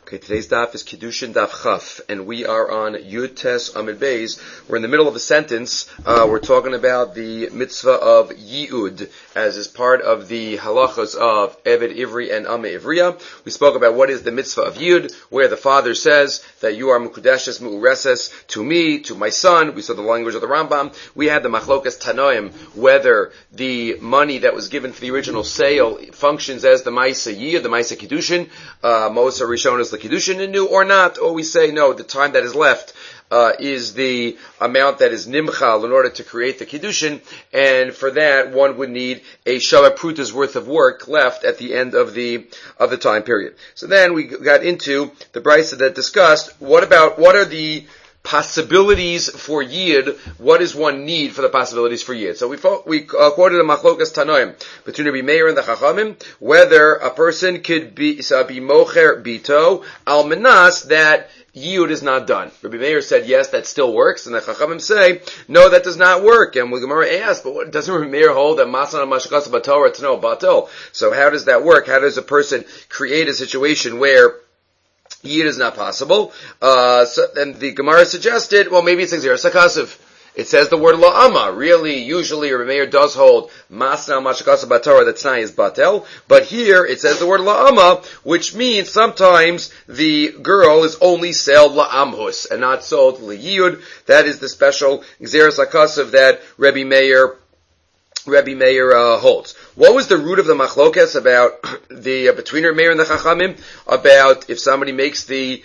Okay, today's daf is Kiddushin Daf Chaf, and we are on Yud Tes Amid Beis. We're in the middle of a sentence. We're talking about the mitzvah of Yiyud, as is part of the halachas of Eved Ivri and Ama Ivriya. We spoke about what is the mitzvah of Yiyud, where the father says that you are Mukudeshes Mu'ureses to me, to my son. We saw the language of the Rambam. We had the Machlokas Tanoim, whether the money that was given for the original sale functions as the Maisa Yiyud, the Maisa Kiddushin, Mosa Rishon is the Kiddushin anew or not, or we say no, the time that is left is the amount that is nimchal in order to create the Kiddushin, and for that one would need a Shavah Pruta's worth of work left at the end of the time period. So then we got into the brisa that discussed what are the possibilities for Yid, what does one need for the possibilities for Yid? So we quoted a Machlokas Tanoim between Rabbi Meir and the Chachamim, whether a person could be mocher bito al menas that Yid is not done. Rabbi Meir said yes, that still works, and the Chachamim say no, that does not work. And the Gemara asks, but doesn't Rabbi Meir hold that masan mashkas bator it's no batel? So how does that work? How does a person create a situation where Yid is not possible? So then the Gemara suggested, well, maybe it's Xeris HaKasiv. It says the word la'ama. Really, usually, Rabbi Meir does hold masna mashakasa batorah, that t'nai is batel. But here, it says the word la'ama, which means sometimes the girl is only sold la'amhus, and not sold la'yud. That is the special Xeris HaKasiv that Rabbi Meir holds. What was the root of the machlokas about the between Rabbi Meir and the Chachamim about if somebody makes the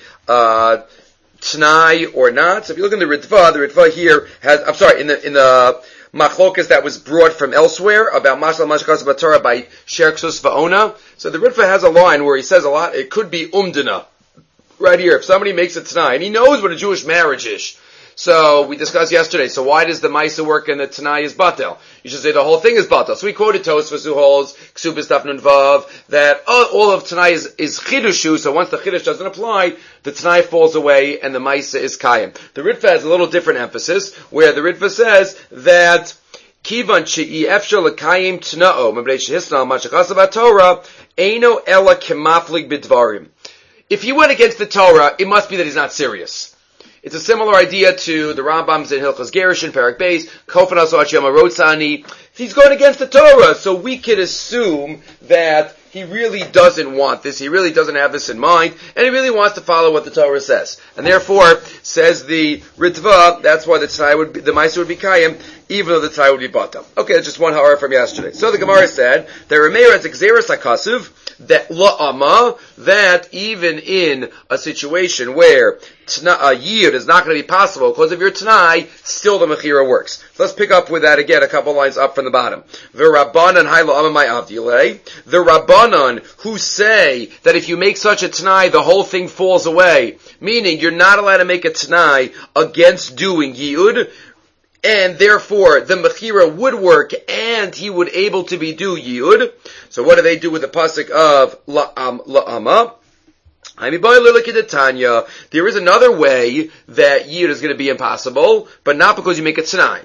t'nai or not? So if you look in the Ritva here has, in the machlokas that was brought from elsewhere about Mashal Mashkas Batorah by Sherksus Va'ona. So the Ritva has a line where he says a lot. It could be umdana. Right here, if somebody makes a t'nai, and he knows what a Jewish marriage is. So we discussed yesterday. So why does the Maisa work and the Tanai is Batel? You should say the whole thing is Batel. So we quoted Tosfos who holds Ksubis Daf Nun Vav that all of Tanai is Chidushu. So once the Chidush doesn't apply, the Tanai falls away and the Maisa is Kayim. The Ritva has a little different emphasis where the Ritva says that Kivan She'i Efshar L'Kayim T'na'o M'Bnei Shehisnal Mashachas Torah Eino Ela Kemaflig B'Dvarim. If he went against the Torah, it must be that he's not serious. It's a similar idea to the Rambam's in Hilchos Gerushin, Perek Beis, Kofanas Ochiyama Rotzani. He's going against the Torah, so we can assume that he really doesn't want this, he really doesn't have this in mind, and he really wants to follow what the Torah says. And therefore, says the Ritva, that's why the Maisa would be Kayim, even though the Tzai would be Batam. Okay, that's just one ha'ara from yesterday. So the Gemara said, that Rameir has Xeris HaKasiv, that la'ama, that even in a situation where a Yid is not going to be possible because of your T'nai, still the Mechira works. So let's pick up with that again, a couple lines up from the bottom. The Rabbanan hay la'ama my avdilei. The Rabbanan who say that if you make such a T'nai, the whole thing falls away, meaning you're not allowed to make a T'nai against doing Yid, and therefore the Mechira would work and he would able to be do Yid. So what do they do with the pasuk of la'ama? There is another way that Yid is going to be impossible, but not because you make a T'nai.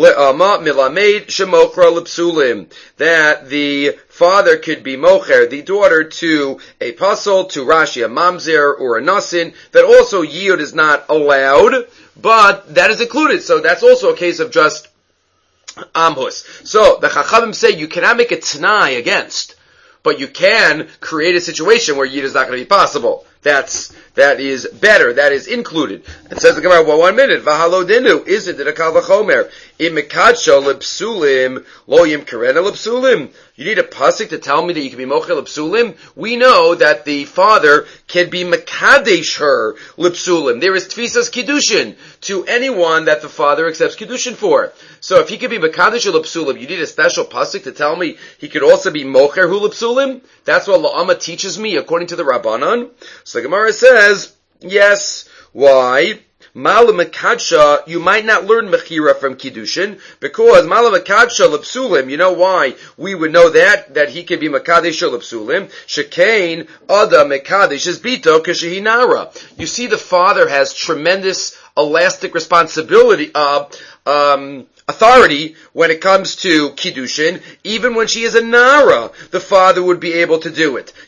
That the father could be mocher, the daughter, to a pasol, to Rashi, a mamzer, or a nasin, that also Yid is not allowed, but that is included. So that's also a case of just amhus. So the Chachamim say you cannot make a T'nai against, but you can create a situation where Yid is not going to be possible. That is better. That is included. It says the Gemara, well, 1 minute. V'halo dinu. Isn't it a kal v'chomer? Im mekadsha lepsulim, lo yim karena lepsulim. You need a pasuk to tell me that you can be mochel lepsulim? We know that the father can be mekadesh her lepsulim. There is tfisas kiddushin to anyone that the father accepts kiddushin for. So if he could be mekadesh or lepsulim, you need a special pasuk to tell me he could also be mocher hu lepsulim? That's what la'ama teaches me according to the Rabbanan. So the Gemara says, yes. Why? Mala Mekadsha, you might not learn Mechira from Kiddushin, because Mala Mekadsha Lepsulim, you know why we would know that he can be Mekadesh or Lepsulim? Shekain Ada Mekadesh is Bito Kashehinara. You see, the father has tremendous elastic responsibility, authority when it comes to Kiddushin, even when she is a Nara, the father would be able to do it.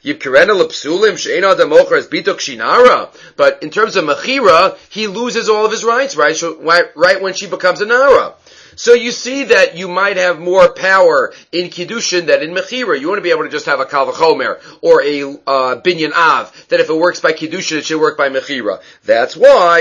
But in terms of Mechira, he loses all of his rights, right when she becomes a Nara. So you see that you might have more power in Kiddushin than in Mechira. You want to be able to just have a Kal V'chomer or a Binyan Av, that if it works by Kiddushin, it should work by Mechira. That's why,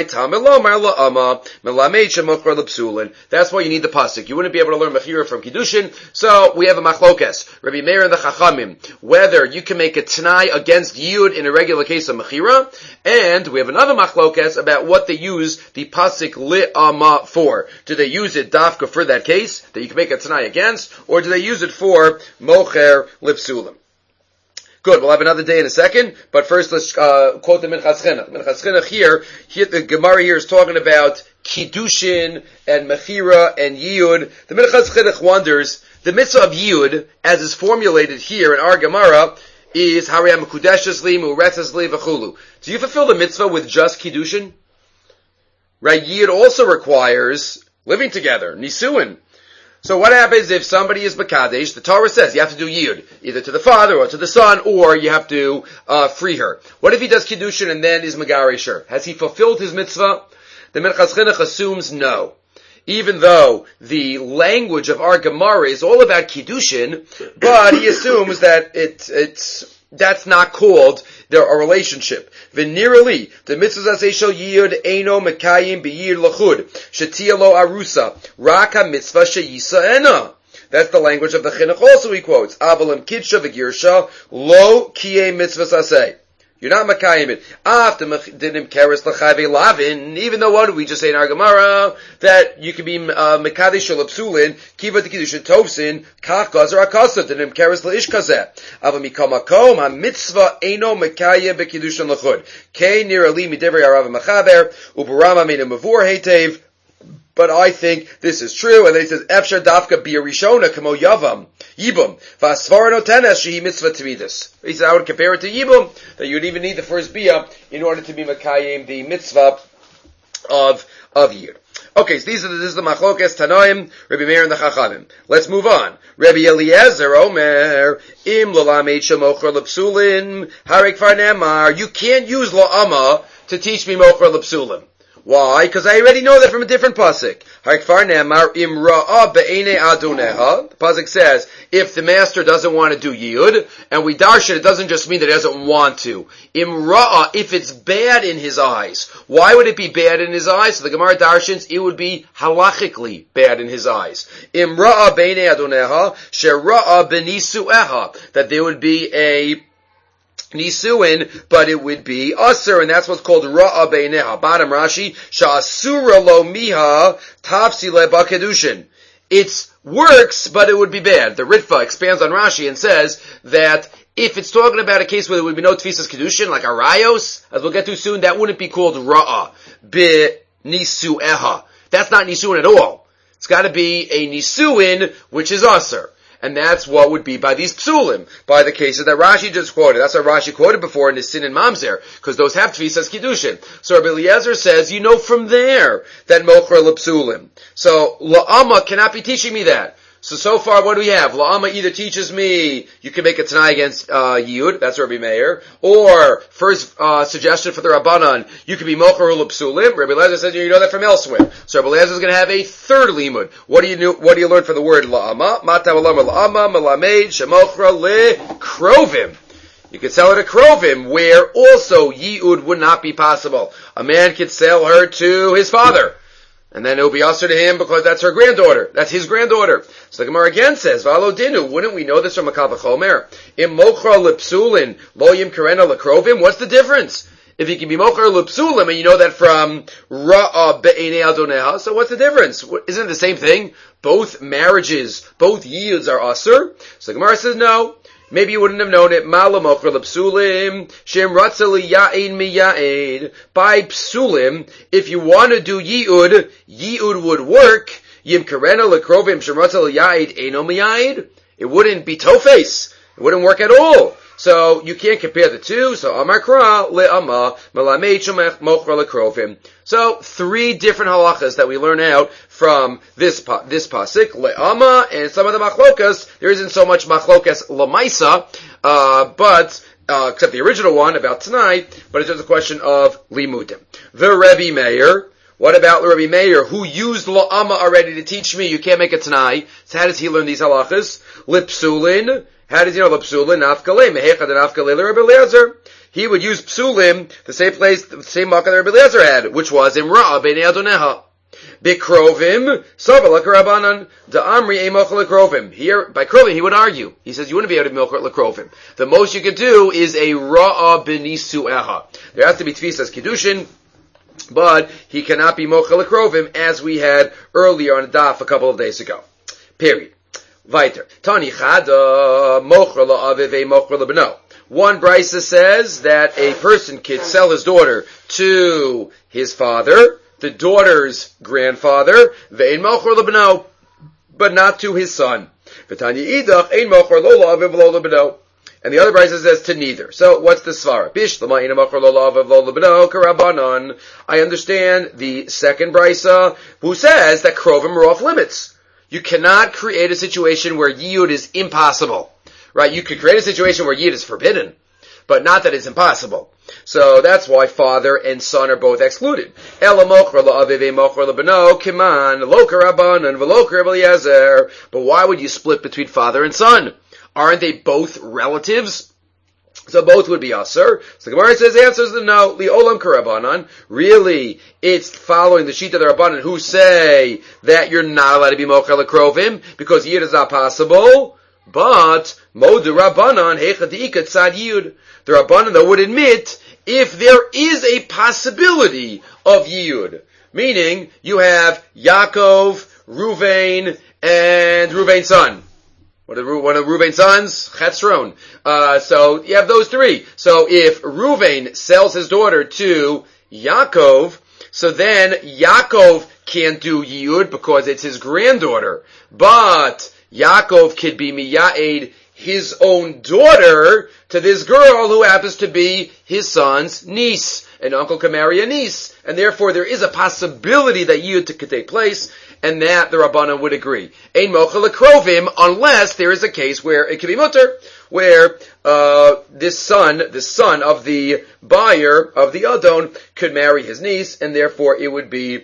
that's why you need the Pasuk. You wouldn't be able to learn Mechira from Kiddushin, so we have a Machlokes, Rabbi Meir and the Chachamim, whether you can make a Tanai against Yud in a regular case of Mechira, and we have another Machlokes about what they use the Pasuk Li'ama for. Do they use it Dafka for that case, that you can make a Tanai against, or do they use it for Mocher Lipsulim? Good, we'll have another day in a second, but first let's quote the Minchas Chinuch. Minchas Chinuch here, the Gemara here is talking about Kiddushin and Mechira and Yiyud. The Minchas Chinuch wonders, the mitzvah of Yiyud, as is formulated here in our Gemara, is Hariyam Kudeshesli, Muretzesli, V'chulu. Do you fulfill the mitzvah with just Kiddushin? Right, Yiyud also requires living together, Nisuin. So what happens if somebody is Mekadesh? The Torah says you have to do Yiyud, either to the father or to the son, or you have to free her. What if he does Kiddushin and then is Megaresh her? Has he fulfilled his mitzvah? The Minchas Chinuch assumes no. Even though the language of our Gemara is all about Kiddushin, but he assumes that that's not called a relationship. V'nirali, the mitzvah shel yiyud eino mekayim b'yir lachud, shetia lo arusa, raka mitzvah sheyisa ena. That's the language of the Chinuch also he quotes. Avalim kidsha v'girsha, lo kiye mitzvah saseh. You're not makayim it. After dinim keres l'chayve lavin, even though what did we just say in our Gemara, that you can be mekadesh shel psulin, kiva t'kiddushin tovsin, kach gazer akasa, dinim keres l'a'ish kazeh. Ava mikol makom, ha-mitzvah eino mekayim b'kiddushin l'chud. Kei nirali midevrei Arav Mechaber, u'barama min mavur hetev. But I think this is true, and then he says, Efshar dafka biyarishona kamo yavam, yibum, v'asvara notenes shehi mitzvah tvidus. He said, I would compare it to yibum, that you'd even need the first biyah in order to be makayim the mitzvah of yir. Okay, so this is the machlokes Tanoim, Rabbi Meir and the Chachamim. Let's move on. Rabbi Eliezer Omer, im lolamed shemocher l'psulin, harik far nemar. You can't use la'ama to teach me mocher l'psulim. Why? Because I already know that from a different pasuk. The pasuk says, if the master doesn't want to do yiyud, and we darshan, it doesn't just mean that he doesn't want to. If it's bad in his eyes. Why would it be bad in his eyes? So the Gemara darshans, it would be halachically bad in his eyes. That there would be a Nisuin, but it would be Asur, and that's what's called Ra'a Beineha. Bottom Rashi, Sha'asura lo miha tapsi le ba'kedushin. It works, but it would be bad. The Ritva expands on Rashi and says that if it's talking about a case where there would be no Tfisas Kedushin, like a Rayos, as we'll get to soon, that wouldn't be called Ra'a Nisu'eha. That's not Nisuin at all. It's gotta be a Nisuin, which is Asur. And that's what would be by these psulim, by the cases that Rashi just quoted. That's what Rashi quoted before in his Sin and Mamzer, because those have Tfisas Kiddushin. So Rabbi Eliezer says, you know from there that Mocher l'psulim. So La'ama cannot be teaching me that. So far, what do we have? La'ama either teaches me you can make a Tanai against Yiyud, that's Rabbi Meir, or first suggestion for the Rabbanan, you can be Mocher l'psulim. Rabbi Eliezer says you know that from elsewhere. So Rabbi Eliezer is going to have a third limud. What do you learn for the word La'ama? Mata v'lama La'ama, Melamed, Shemochra le'krovim. You could sell her to Krovim, where also Yiyud would not be possible. A man could sell her to his father. And then it will be usher to him because that's her granddaughter. That's his granddaughter. So the Gemara again says, V'alo dinu, wouldn't we know this from a Kal V'chomer? Im mochra l'psulin, lo yim karena l'krovim. What's the difference? If he can be mochra l'psulim, and you know that from Ra'a be'enei adoneha, so what's the difference? Isn't it the same thing? Both marriages, both yields are usher. So the Gemara says no. Maybe you wouldn't have known it. Mala mocher l'psulim, shem ratza liya'id miya'id. By psulim, if you want to do Yiyud would work. Yim karena l'krovim, shem ratza liya'id eino miya'id. It wouldn't be tofes. It wouldn't work at all. So you can't compare the two. So Amar Kra le'ama melamed mochra lekrovim. So 3 different halachas that we learn out from this pasuk le'ama, and some of the machlokas. There isn't so much machlokas lamaisa, but except the original one about tonight. But it's just a question of limudim. The Rebbe Meir. What about the Rebbe Meir, who used la'ama already to teach me you can't make a tanai? So how does he learn these halachas? Lipsulin. How does he know Psulin? Nafkale, Mehechad and Nafkale Rabbi Eliezer. He would use Psulim, the same place, the same makkah that Rabbi Eliezer had, which was Imra'a B'nei Adoneha. Bikrovim, Sabalak Rabbanan, Da'amri Emochel Lekrovim. Here, by Krovim, he would argue. He says, you wouldn't be able to milk Lekrovim. The most you could do is a Ra'a B'nisu'eha. There has to be Tfisas Kiddushin, but he cannot be Mochel Lekrovim, as we had earlier on the daf a couple of days ago. Period. Weiter. Tani chada mochra la'aviv mochra lebno. One brisa says that a person could sell his daughter to his father, the daughter's grandfather, ve'in mochra lebno, but not to his son. V'tani idach ein mochra lo la'aviv lo lebno. And the other brisa says to neither. So what's the svara? Bish l'ma'ina mochra lo la'aviv lo lebno karabanan. I understand the second brisa who says that krovim are off limits. You cannot create a situation where yiyud is impossible, right? You could create a situation where yiyud is forbidden, but not that it's impossible. So that's why father and son are both excluded. Ela mochra la'aviv mochra lebno kiman lo karabanan v'lo k'Rabbi Eliezer. But why would you split between father and son? Aren't they both relatives? So both would be asur. So the Gemara says, the answer is no. Li'olam karabanan. Really, it's following the sheet of the Rabbanan who say that you're not allowed to be mochel lekrovim because yid is not possible. But modu Rabbanan heichadikat tzad yid. The Rabbanan though would admit if there is a possibility of yid, meaning you have Yaakov, Ruvain, and Ruvain's son. One of Reuven's sons, Chetzron. So you have those 3. So if Reuven sells his daughter to Yaakov, so then Yaakov can't do Yiyud because it's his granddaughter. But Yaakov could be Miya'ed his own daughter to this girl who happens to be his son's niece. An uncle can marry a niece. And therefore there is a possibility that Yiyud could take place. And that the Rabbanan would agree. Ein mochel lekrovim, unless there is a case where it could be mutter, where this son of the buyer of the Adon could marry his niece, and therefore it would be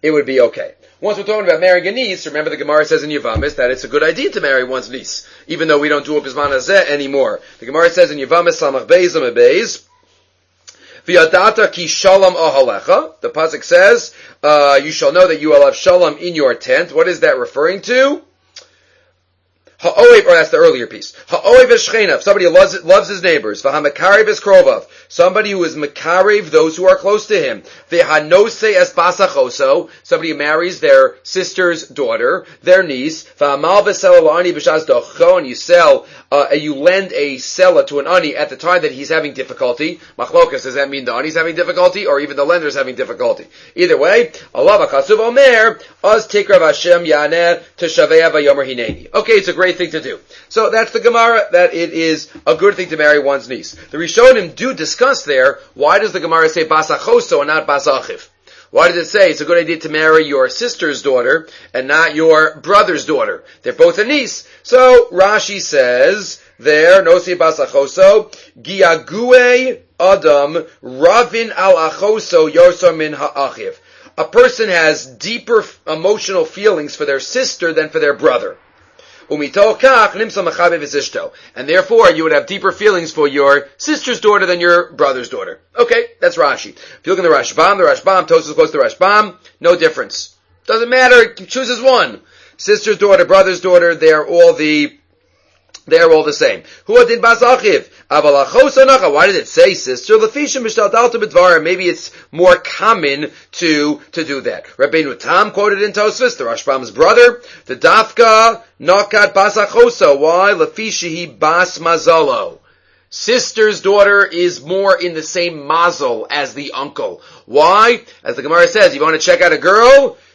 okay. Once we're talking about marrying a niece, remember the Gemara says in Yavamis that it's a good idea to marry one's niece, even though we don't do it bisman hazeh anymore. The Gemara says in Yavamis Samach Beis Amud Beis, V'yadata ki shalom ahalecha. The pasuk says, you shall know that you will have shalom in your tent. What is that referring to? Ha'oev, or that's the earlier piece. Ha'oev v'shchenav, somebody loves his neighbors. V'hamakarev v'skrovav, somebody who is makarev, those who are close to him. V'hanose es basachoso, somebody who marries their sister's daughter, their niece. V'hamal v'sel l'ani b'shaz docho, and you sell, you lend a seller to an ani at the time that he's having difficulty. Machlokas, does that mean the ani's having difficulty, or even the lender's having difficulty? Either way, Allah v'chasuv omer, az tikrav Hashem yaneh teshavea v'yomer hineni. Okay, it's a great thing to do. So that's the Gemara, that it is a good thing to marry one's niece. The Rishonim do discuss there, why does the Gemara say basachoso and not basachiv? Why does it say it's a good idea to marry your sister's daughter and not your brother's daughter? They're both a niece. So Rashi says there, nosi basachoso, giague adam ravin al achoso yorsar min ha'achiv. A person has deeper emotional feelings for their sister than for their brother. And therefore, you would have deeper feelings for your sister's daughter than your brother's daughter. Okay, that's Rashi. If you look in the Rashbam, Tosfos goes to the Rashbam, no difference. Doesn't matter, chooses one. Sister's daughter, brother's daughter, they're all the same. Who did basachiv? Why did it say sister? Maybe it's more common to do that. Rabbeinu Tam quoted in Tosfos, the Rashbam's brother, the dafka nakat basachoso. Why? Lefishihi bas mazalo. Sister's daughter is more in the same mazel as the uncle. Why? As the Gemara says, you want to check out a girl?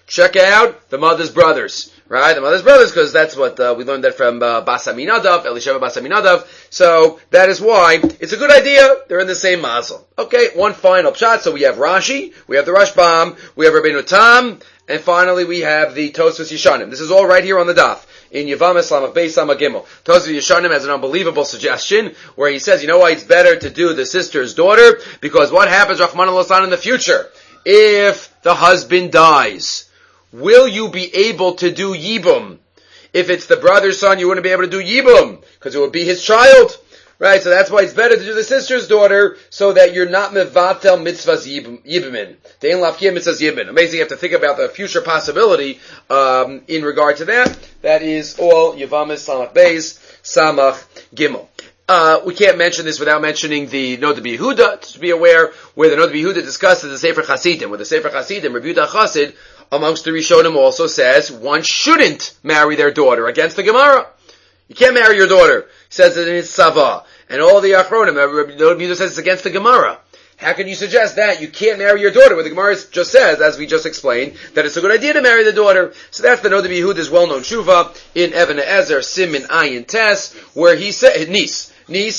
check out the mother's brothers. Right? The mother's brothers, because that's what we learned that from Bas Aminadav, Elisheva Bas Aminadav. So that is why it's a good idea. They're in the same mazel. Okay, one final shot. So we have Rashi, we have the Rashbam, we have Rabbeinu Tam, and finally we have the Tosfos Yeshanim. This is all right here on the daf. In Yevamis Lamach Beis Lamach Gimel. Tosfos Yeshanim has an unbelievable suggestion where he says, you know why it's better to do the sister's daughter? Because what happens, Rahman al-San, in the future? If the husband dies, will you be able to do Yibum? If it's the brother's son, you wouldn't be able to do Yibum, because it would be his child. Right, so that's why it's better to do the sister's daughter, so that you're not mevatel mitzvahs yibumin. Dein lafkia mitzvahs yibum. Amazing, you have to think about the future possibility, in regard to that. That is all Yevamis Samach Beis, Samach Gimel. We can't mention this without mentioning the Noda B'Yehuda, to be aware, where the Noda B'Yehuda discusses the Sefer Chasidim, where the Sefer Chasidim, Rabbi Yehuda Chassid, amongst the Rishonim also says, one shouldn't marry their daughter against the Gemara. You can't marry your daughter. He says it in his Sava. And all the Achronim, Rabbi Yehuda says it's against the Gemara. How can you suggest that? You can't marry your daughter, when the Gemara just says, as we just explained, that it's a good idea to marry the daughter. So that's the Noda B'Yehuda's well-known Shuva in Even Ezer, Simin Ayin Tes, where he said, niece,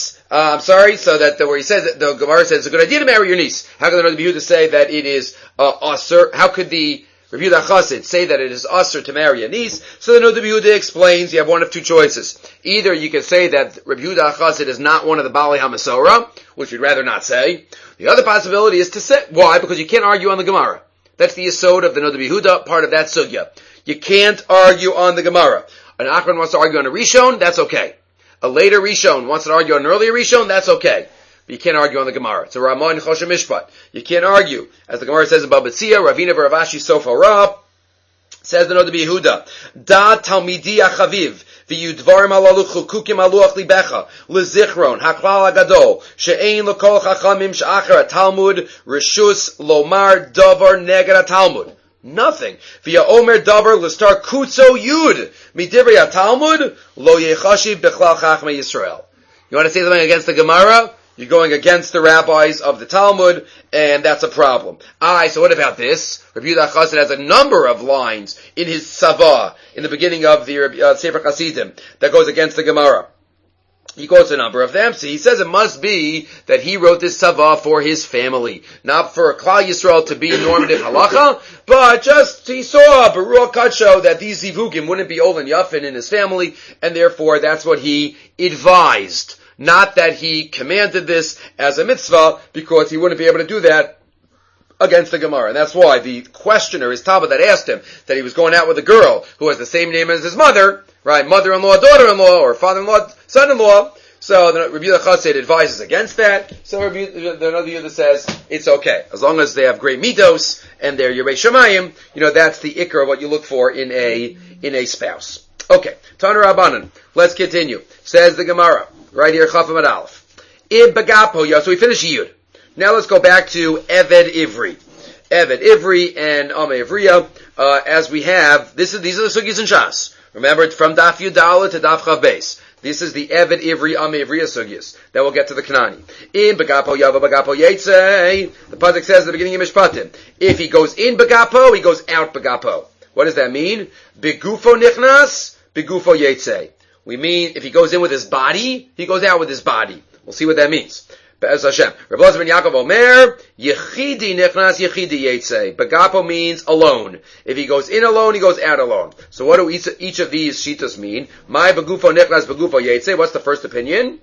so that where he says that the Gemara says it's a good idea to marry your niece. How can the Noda B'Yehuda say that it is asur? How could the Rabbi Yehuda Chassid say that it is asur to marry a niece? So the Noda B'Yehuda explains you have one of two choices. Either you can say that Rabbi Yehuda Chassid is not one of the Balei HaMasorah, which we'd rather not say. The other possibility is to say, why? Because you can't argue on the Gemara. That's the yesod of the Noda B'Yehuda, part of that sugya. You can't argue on the Gemara. An Achron wants to argue on a Rishon, that's okay. A later Rishon wants to argue on an earlier Rishon, that's okay. But you can't argue on the Gemara. It's a Ramah and Choshen Mishpat. You can't argue. As the Gemara says in Baba Tzia, Ravina v'Ravashi Sofa Rab, says the Noda B'Yehuda, Da Talmidi Achaviv, v'yudvarim halalu chukukim aluach libecha, lezichron, haklal agadol, she'ein l'kol chachamim she'achar Talmud, reshus lomar davar neged Talmud. Nothing. Via Omer Davar Listar Kutzo Yud Midivrei Talmud Lo Yechashiv Bechlal Chachmei Yisrael. You want to say something against the Gemara? You're going against the rabbis of the Talmud, and that's a problem. So what about this? Rabbi Yehuda Chassid has a number of lines in his Sava, in the beginning of the Sefer Chasidim, that goes against the Gemara. He quotes a number of them, so he says it must be that he wrote this Sava for his family, not for Klal Yisrael to be normative halacha, but just he saw Baruch Kadsho that these zivugim wouldn't be Olin Yafin in his family, and therefore that's what he advised. Not that he commanded this as a mitzvah, because he wouldn't be able to do that against the Gemara. And that's why the questioner is Taba that asked him that he was going out with a girl who has the same name as his mother, right? Mother-in-law, daughter-in-law, or father-in-law, son-in-law. So the Rabbi Yehuda Chassid advises against that. So the Noda B'Yehuda says it's okay. As long as they have great midos and they're Yerei Shamayim, that's the ikar of what you look for in a spouse. Okay. Tana Rabbanan. Let's continue. Says the Gemara. Right here, Chaf Amud Aleph. In Bagapo, so we finish Yud. Now let's go back to Eved Ivri. Eved Ivri and Ame Ivriya, as we have, these are the Sugis and Shas. Remember, from Daf Yudala to Daf Chav Beis. This is the Eved Ivri, Ame Ivriya Sugis. Then we'll get to the Kanani. In Bagapo Yava Bagapo Yetzei, the Pasuk says at the beginning of Mishpatim, if he goes in Bagapo, he goes out Bagapo. What does that mean? Begufo Nichnas, Begufo Yetzei. We mean, if he goes in with his body, he goes out with his body. We'll see what that means. Be'ez Hashem. Rabbi Elazar ben Yaakov Omer, Yechidi Nichnas, Yechidi Yetzei. Bagapo means alone. If he goes in alone, he goes out alone. So what do each of these shitas mean? My Begufo Nichnas, Begufo Yetzei. What's the first opinion?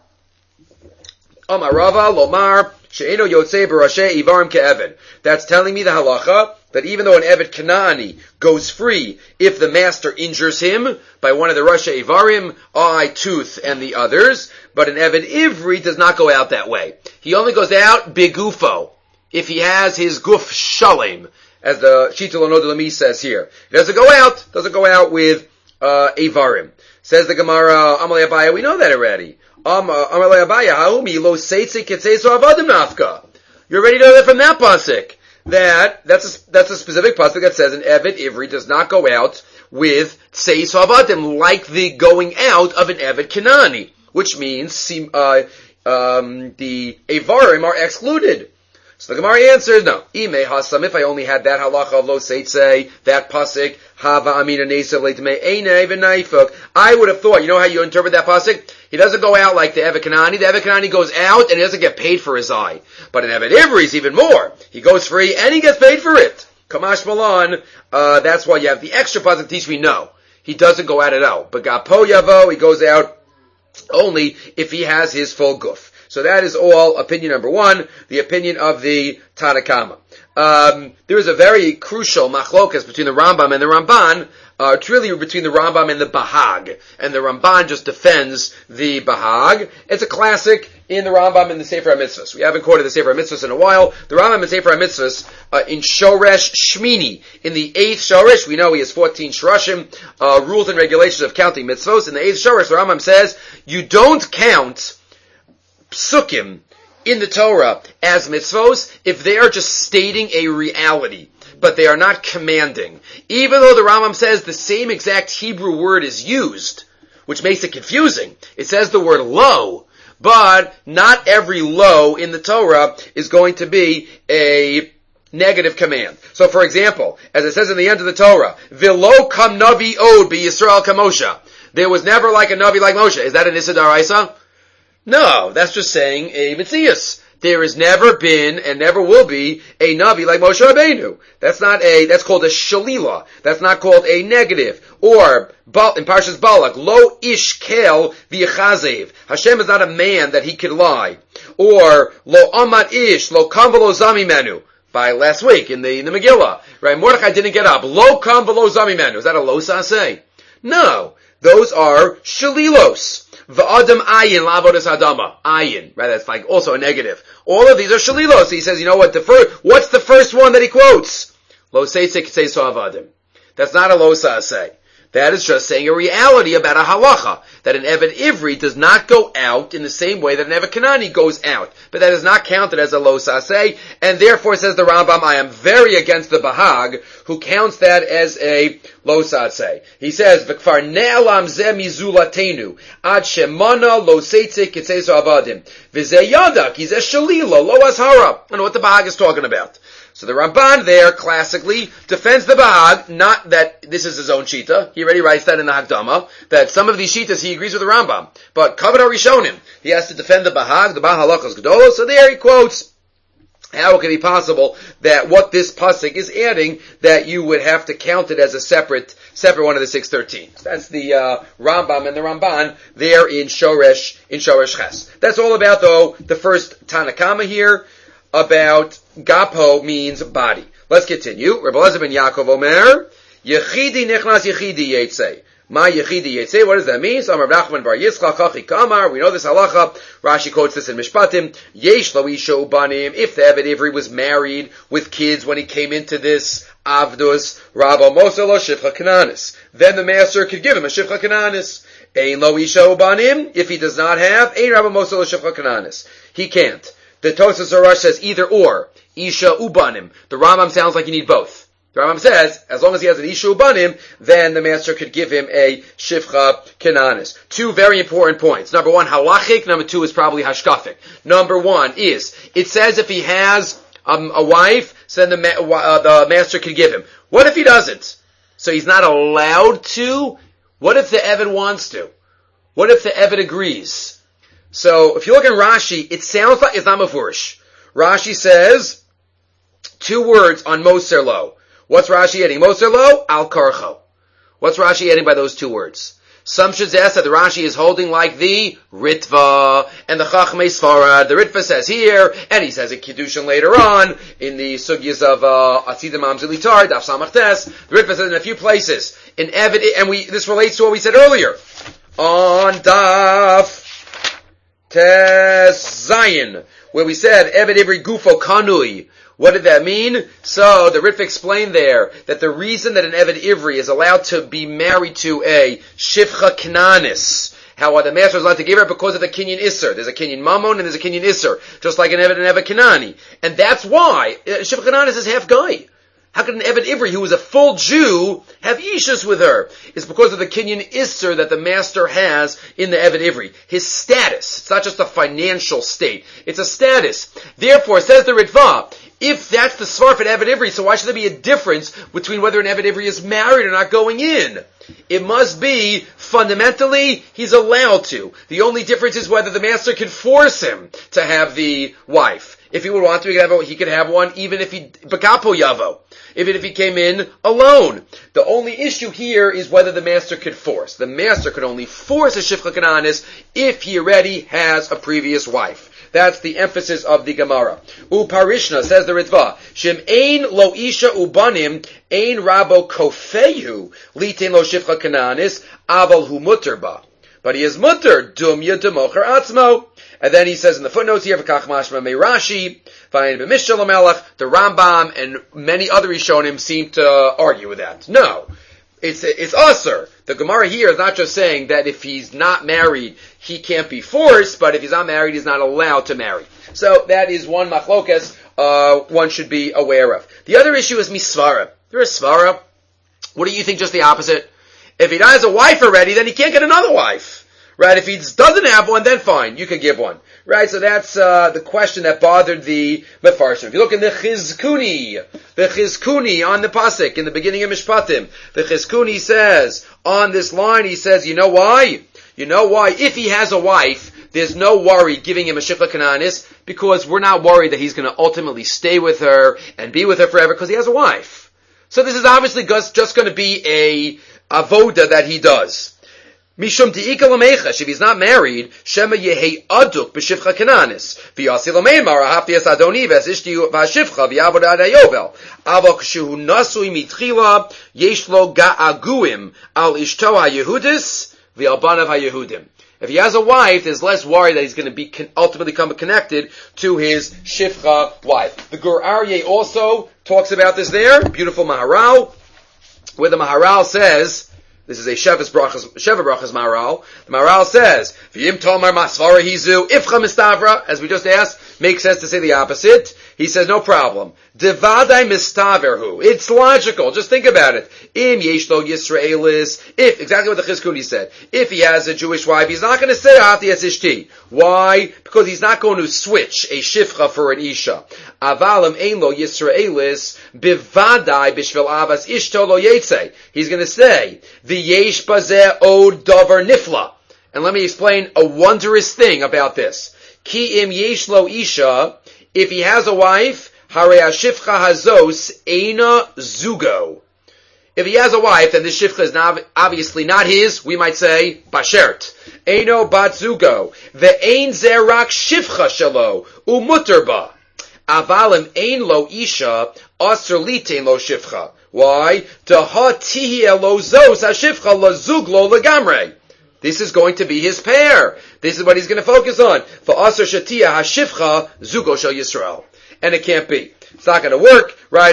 Amar Rava, Lomar, She'eno Yotzei Barashei Ivarim Ke'even. That's telling me the halacha, that even though an Eved Kanani goes free if the master injures him by one of the Rasha Ivarim, eye, tooth, and the others, but an Eved Ivri does not go out that way. He only goes out Begufo, if he has his guf shalem, as the Shitul Anod Lami says here. He doesn't go out with Ivarim. Says the Gemara, Amalei Abaya, we know that already. Amalei Abaya, Haumi lo seitze ketzeso avadim nafka. You already know that from that pasuk. That's a specific pasuk that says an Eved Ivri does not go out with Tseis Avadim, like the going out of an Eved Kanani, which means the Avarim are excluded. So the Gemara answers, no. Ime hasam, if I only had that halacha of lo seitze, that pasuk, hava amina nesav leitmei einei v'naifuk, I would have thought, you know how you interpret that pasuk? He doesn't go out like the Evet Kanani. The Evet Kanani goes out and he doesn't get paid for his eye. But in Evet Ivri is even more. He goes free and he gets paid for it. Kamash Malan, that's why you have the extra pasuk to teach me no. He doesn't go out at all. But Gapo Yavo, he goes out only if he has his full guf. So that is all opinion number one, the opinion of the Tanakama. There is a very crucial machlokas between the Rambam and the Ramban. It's really between the Rambam and the Bahag. And the Ramban just defends the Bahag. It's a classic in the Rambam and the Sefer HaMitzvahs. We haven't quoted the Sefer HaMitzvahs in a while. The Rambam and Sefer HaMitzvahs, in Shoresh Shmini, in the 8th Shoresh, we know he has 14 Shorashim, rules and regulations of counting mitzvos. In the 8th Shoresh, the Rambam says, you don't count psukim in the Torah as mitzvos if they are just stating a reality, but they are not commanding. Even though the Rambam says the same exact Hebrew word is used, which makes it confusing. It says the word lo, but not every lo in the Torah is going to be a negative command. So for example, as it says in the end of the Torah, V'lo kam navi od bi Yisrael kamosha. There was never like a navi like Moshe. Is that an Issa D'Oraisa? No, that's just saying a Mitzias. There has never been and never will be a Navi like Moshe Rabbeinu. That's called a Shalila. That's not called a negative. Or, in Parshas Balak, Lo ish kel v'yechazev. Hashem is not a man that he could lie. Or, Lo amad ish, lo kam v'lo zami menu. By last week in the Megillah. Right? Mordechai didn't get up. Lo kam v'lo zami menu. Is that a lo saseh? No. Those are Shalilos. V'adam ayin lavodas adama. Ayin. Right, that's like also a negative. All of these are shalilos. He says, you know what, what's the first one that he quotes? Lo seitze k'tzei so avadim. That's not a lo sa'aseh. That is just saying a reality about a halacha. That an Evet Ivri does not go out in the same way that an Evet Kanani goes out. But that is not counted as a lo saseh. And therefore, says the Rambam, I am very against the Bahag, who counts that as a lo saseh. He says, V'kfar ne'alam ze mizulatenu, ad shemana lo seitze k'tzei so avadim. V'ze yadak, he's a shalila, lo ashara. I don't know what the Bahag is talking about. So the Ramban there classically defends the Bahag, not that this is his own shita. He already writes that in the Hakdama, that some of these shitas he agrees with the Rambam. But Kavod HaRishonim, he has to defend the Bahag, the Bahag Halachos Gedolos. So there he quotes how it can be possible that what this pasuk is adding, that you would have to count it as a separate one of the 613. That's the Rambam and the Ramban there in Shoresh Ches. That's all about, though, the first Tanakama here, about Gapo means body. Let's continue. Rabbi Elazar ben Yaakov Omer, Yechidi nichnas Yechidi Yetzei. Ma Yechidi Yetzei, what does that mean? So Rav Nachman bar Yitzchak Chachi Kamar, we know this halacha. Rashi quotes this in Mishpatim. Yesh lo isha ubanim, if the Evet Ivri was married with kids when he came into this Avdus, Rabba Mosa lo Shifcha Kananis. Then the master could give him a Shifcha Kananis. Ein lo isha ubanim, if he does not have, Ein Rabba Mosa lo Shifcha Kananis. He can't. The Tosas Zarash says either or. Isha ubanim. The Rambam sounds like you need both. The Rambam says, as long as he has an Isha ubanim, then the master could give him a Shifcha Kananis. Two very important points. Number one, halachic. Number two is probably hashkafic. Number one is, it says if he has a wife, so then the master could give him. What if he doesn't? So he's not allowed to? What if the Evet wants to? What if the Evet agrees? So, if you look at Rashi, it sounds like it's not mafurish. Rashi says, two words on Moser Lo. What's Rashi adding? Moser Lo, Al Karcho. What's Rashi adding by those two words? Some should say that the Rashi is holding like the Ritva and the Chachmei Sfarad. The Ritva says here, and he says in Kiddushin later on, in the Sugyas of Asidim Amzilitar, Daf Samach Tes. The Ritva says in a few places, in Evid, and this relates to what we said earlier. On Daf Tes Zayin, where we said, Evet Ivri Gufo Kanui. What did that mean? So, the Ritva explained there, that the reason that an Evet Ivri is allowed to be married to a Shifcha Kananis, how the master is allowed to give her because of the Kinyan Isser. There's a Kinyan Mammon and there's a Kinyan Isser, just like an Evet Kanani. And that's why, Shifcha Kananis is half guy. how could an Eved Ivri, who was a full Jew, have Ishus with her? It's because of the Kinyan Isser that the master has in the Eved Ivri. His status. It's not just a financial state. It's a status. Therefore, says the Ritva, if that's the Svar for Eved Ivri, so why should there be a difference between whether an Eved Ivri is married or not going in? It must be, fundamentally, he's allowed to. The only difference is whether the master can force him to have the wife. If he would want to, he could have one, even if he, Bakapo Yavo. Even if he came in alone. The only issue here is whether the master could force. The master could only force a Shifcha Kananis if he already has a previous wife. That's the emphasis of the Gemara. Uparishna, says the Ritva, Shem ein lo isha ubanim, ein rabo kofehu, litin lo Shifcha Kananis, aval hu mutter ba. But he is mutter, dumya democher atzmo. And then he says in the footnotes here, V'kach mashma me Rashi, V'ayin b'mishal melech, the Rambam and many other Rishonim seem to argue with that. No. It's usher. The Gemara here is not just saying that if he's not married, he can't be forced, but if he's not married, he's not allowed to marry. So that is one machlokas, one should be aware of. The other issue is misvara. There is svara. What do you think? Just the opposite? If he has a wife already, then he can't get another wife. Right? If he doesn't have one, then fine, you can give one. Right? So that's the question that bothered the Mefarshim. If you look in the Chizkuni on the Pasuk, in the beginning of Mishpatim, the Chizkuni says, on this line, he says, you know why? You know why? If he has a wife, there's no worry giving him a Shifcha Kananis, because we're not worried that he's going to ultimately stay with her and be with her forever, because he has a wife. So this is obviously just going to be a avoda that he does. Mishum ti'ika l'meichesh, if he's not married, shema yehei aduk b'shivcha kananis. V'yasi l'meimar, ahapti es adoni v'esishti v'ashivcha v'yavod ad hayovel. Aval k'shehu nasui mitchila, yesh lo ga'aguim al ishto ha'yehudis v'albanav ha'yehudim. If he has a wife, there's less worry that he's going to be ultimately become connected to his shivcha wife. The Gur Aryeh also talks about this there, beautiful Maharal, where the Maharal says, this is a Sheva Brachas Maharal. The Maharal says, V'yim tomar masvara hizu ifcha mistavra, as we just asked, makes sense to say the opposite. He says, no problem. Devadai mistaverhu. It's logical. Just think about it. Im yeshlo Yisraelis. If, exactly what the Chizkuni said. If he has a Jewish wife, he's not going to say Ahati es ishti. Why? Because he's not going to switch a shifcha for an isha. Avalim ein lo Yisraelis bivadai bishvel avas ishto lo yetze. He's going to say, V'yesh bazeh od davar nifla. And let me explain a wondrous thing about this. Ki im yesh lo isha, if he has a wife, harei hashifcha hazos eina zugo. If he has a wife, then this shifcha is obviously not his, we might say, bashert. Eino bat zugo. Ve'ein zerak shifcha shelo, umutter ba. Avalim ein lo isha, asr litein lo shifcha. Why? Taha tihia lo zos hashifcha la zug lo legamre. This is going to be his pair. This is what he's going to focus on. For Asr Shatia Hashivcha Zugo Shel Yisrael. And it can't be. It's not going to work, right?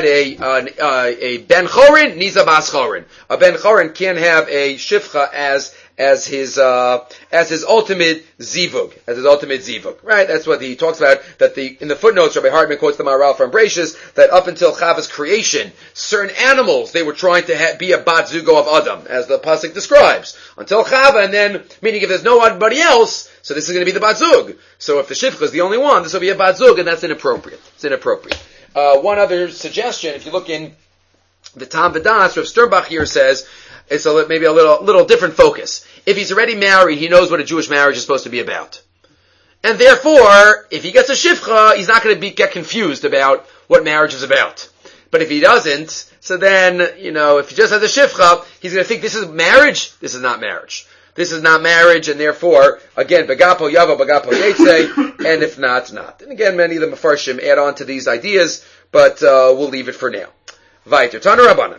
A Ben Chorin needs a Bas Chorin. A Ben Chorin can't have a Shivcha as his ultimate zivug, right? That's what he talks about, that in the footnotes, Rabbi Hartman quotes the Maharal from Breishis, that up until Chava's creation, certain animals, they were trying to be a bat zugo of Adam, as the Pasuk describes. Until Chava, and then, meaning if there's nobody else, so this is going to be the bat zug. So if the Shivcha is the only one, this will be a bat zug, and that's inappropriate. It's inappropriate. One other suggestion, if you look in the Tam V'das, Rav Sternbach here says, it's maybe a little different focus. If he's already married, he knows what a Jewish marriage is supposed to be about. And therefore, if he gets a shivcha, he's not going to get confused about what marriage is about. But if he doesn't, so then, if he just has a shivcha, he's going to think, this is marriage? This is not marriage. This is not marriage, and therefore, again, Bagapo Yavo, Bagapo Yetze, and if not, not. And again, many of the Mefarshim add on to these ideas, but we'll leave it for now. Vaiter, Tana Rabbanan.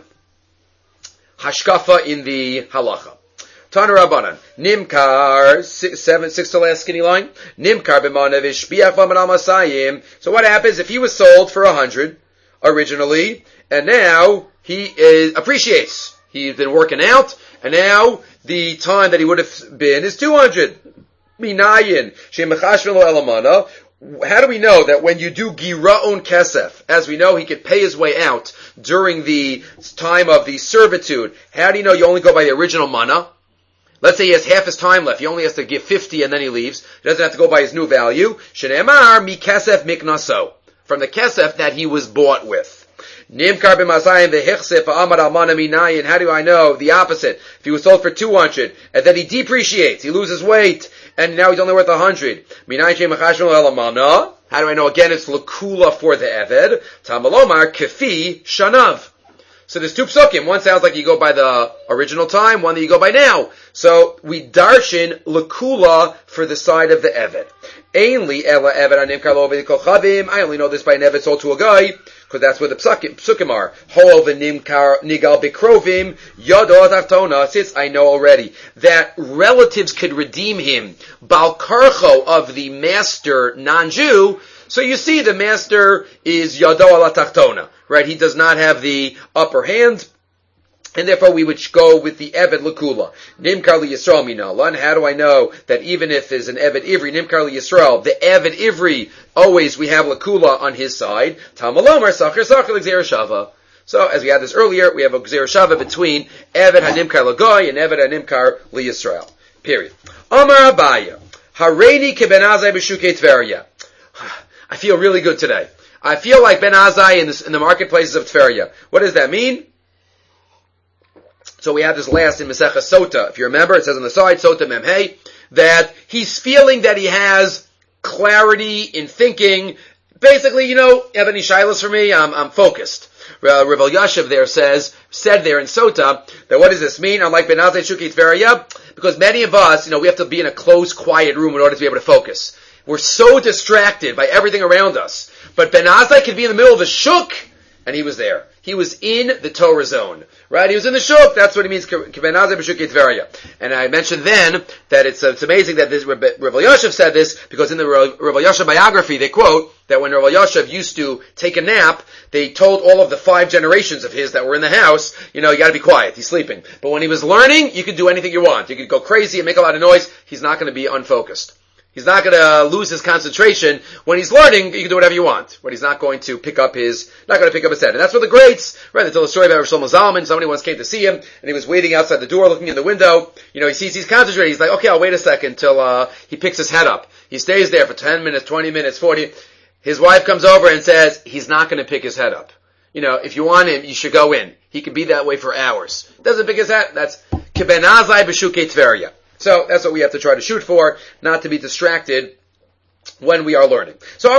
Hashkafa in the halacha. Tana Rabbanan. Nimkar, 6 to last skinny line. Nimkar b'manav ishbiach v'manal masayim. So what happens if he was sold for 100 originally, and now he appreciates. He's been working out, and now the time that he would have been is 200. Minayin, shemachashvin lo elamana, how do we know that when you do Gira'on Kesef, as we know he could pay his way out during the time of the servitude, how do you know you only go by the original mana? Let's say he has half his time left. He only has to give 50 and then he leaves. He doesn't have to go by his new value. Shene'emar mi kesef miknaso. From the kesef that he was bought with. Nimkar b'masayim v'hichsef ha'amad almana minayin. How do I know? The opposite. If he was sold for 200 and then he depreciates, he loses weight, and now he's only worth 100. Minayin she'em achashnu elamana. How do I know? Again, it's lakula for the eved. Tamalomar kefi shanav. So there's two psukim. One sounds like you go by the original time, one that you go by now. So we darshan lakula for the side of the eved. Ainli ela eved animkar lo v'dikol chavim. I only know this by an eved sold to a guy, because that's where the psukim are. Ho v'nimkar nigal bikrovim yado taftona. Since I know already that relatives could redeem him, bal karcho of the master non-Jew. So you see, the master is yado ala tachtona, right? He does not have the upper hand, and therefore we would go with the eved lakula. Nimkar li Yisrael minalan. How do I know that even if there's an eved ivri, nimkar li Yisrael, the eved ivri, always we have lakula on his side. Tamalomar sacher l'gzeir shava. So, as we had this earlier, we have a gzeir shava between eved hanimkar lagoy and eved hanimkar li Yisrael. Period. Amar Abaya, hareini keben azai b'shukei Tveria. I feel really good today. I feel like Ben Azai in the marketplaces of Tveria. What does that mean? So we have this last in Masechah Sota. If you remember, it says on the side, Sota Memhei, that he's feeling that he has clarity in thinking. Basically, you have any shilas for me? I'm focused. Rav Elyashiv there said there in Sota, that what does this mean? Unlike Ben Azai Shukei Tveria, because many of us, we have to be in a closed, quiet room in order to be able to focus. We're so distracted by everything around us. But Ben Azai could be in the middle of a shuk, and he was there. He was in the Torah zone, right? He was in the shuk. That's what it means, Ben Azai b'shukei Tveria. And I mentioned then that it's amazing that this Rav Elyashiv said this, because in the Rav Elyashiv biography, they quote that when Rav Elyashiv used to take a nap, they told all of the 5 generations of his that were in the house, you gotta be quiet, he's sleeping. But when he was learning, you could do anything you want. You could go crazy and make a lot of noise. He's not going to be unfocused. He's not going to lose his concentration. When he's learning, you can do whatever you want. But he's not going to pick up his head. And that's what the greats, right? They told a story about Rav Shlomo Zalman. Somebody once came to see him, and he was waiting outside the door, looking in the window. He sees he's concentrating. He's like, okay, I'll wait a second till he picks his head up. He stays there for 10 minutes, 20 minutes, 40. His wife comes over and says, he's not going to pick his head up. If you want him, you should go in. He could be that way for hours. Doesn't pick his head. That's Keben Azai b'shukei Tveria. So that's what we have to try to shoot for, not to be distracted when we are learning. So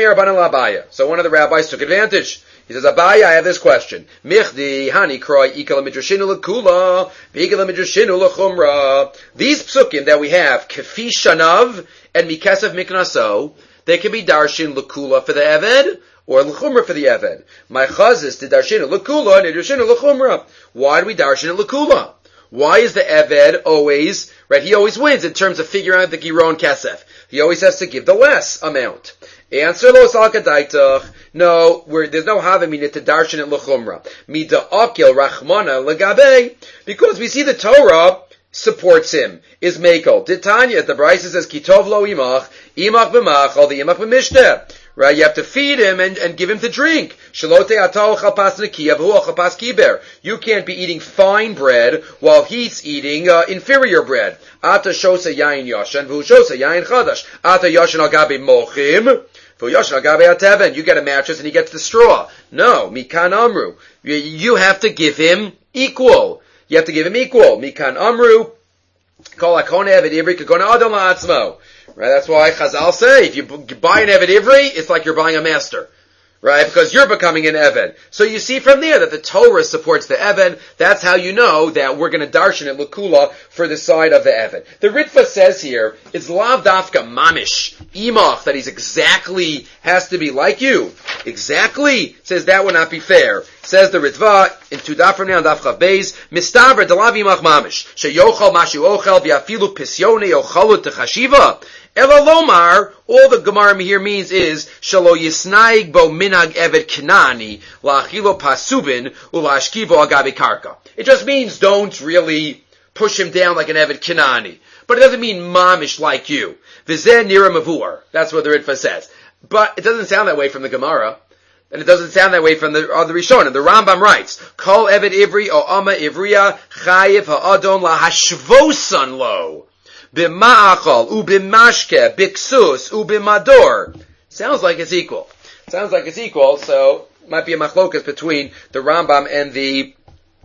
one of the rabbis took advantage. He says, Abaya, I have this question. Michdi hani kroi ikala midrashinu lekula, v'ikala midrashinu lechumra. These psukim that we have, kefi shanav and mikesef miknaso, they can be darshin lekula for the eved, or lechumra for the eved. My chazis to darshinu lekula, nidrashinu lechumra. Why do we darshin it lekula? Why is the eved always, right? He always wins in terms of figuring out the giron kesef. He always has to give the less amount. Answer lo salkadaitach. No, there's no havamina to darshan and lechumra. Mida akil rachmana legabe. Because we see the Torah supports him. Is mekel. Titania, the Brisa says, kitov lo imach b'mach, al the imach b'mishteh. Right, you have to feed him and give him to drink. You can't be eating fine bread while he's eating inferior bread. Ata shosa yain yashan, v'hu shosa yain chadash. Ata yashan al gabe mochim, v'hu yashan al gabe ateven. You get a mattress and he gets the straw. No, mikan amru. You have to give him equal. You have to give him equal. Mikan amru. Kol hakon eved ivri kagona adam la'atzmo. Right, that's why Chazal say, if you buy an Eved Ivri, it's like you're buying a master. Right, because you're becoming an Eved. So you see from there that the Torah supports the Eved. That's how you know that we're going to darshan it L'kula for the side of the Eved. The Ritva says here, it's Lav Dafka Mamish, Imach, that he's exactly, has to be like you. Exactly, says that would not be fair. Says the Ritva, in Tudaf from now on Daf Chav Beis, Mistaver Delav Imach Mamish, Sheyochal Mashu Ochel, V'afilu Pisyone Ochalut Techashiva. Ela Lomar, all the Gemara here means is, Shalo Yisnaig Bo Minag Evet Knani, Lachilo Pasubin, Ulashkivo Agabe Karka. It just means don't really push him down like an Eved Kinani. But it doesn't mean mamish like you. V'zeh nira mavur. That's what the Ritva says. But it doesn't sound that way from the Gemara. And it doesn't sound that way from the Rishonim. The Rambam writes, Kol Eved Ivri o Ama Ivriya Chayiv ha'adon lahashvosan lo. B'ma'achal, u'b'mashke, b'ksus, u'b'mador. Sounds like it's equal. So it might be a machlokas between the Rambam and the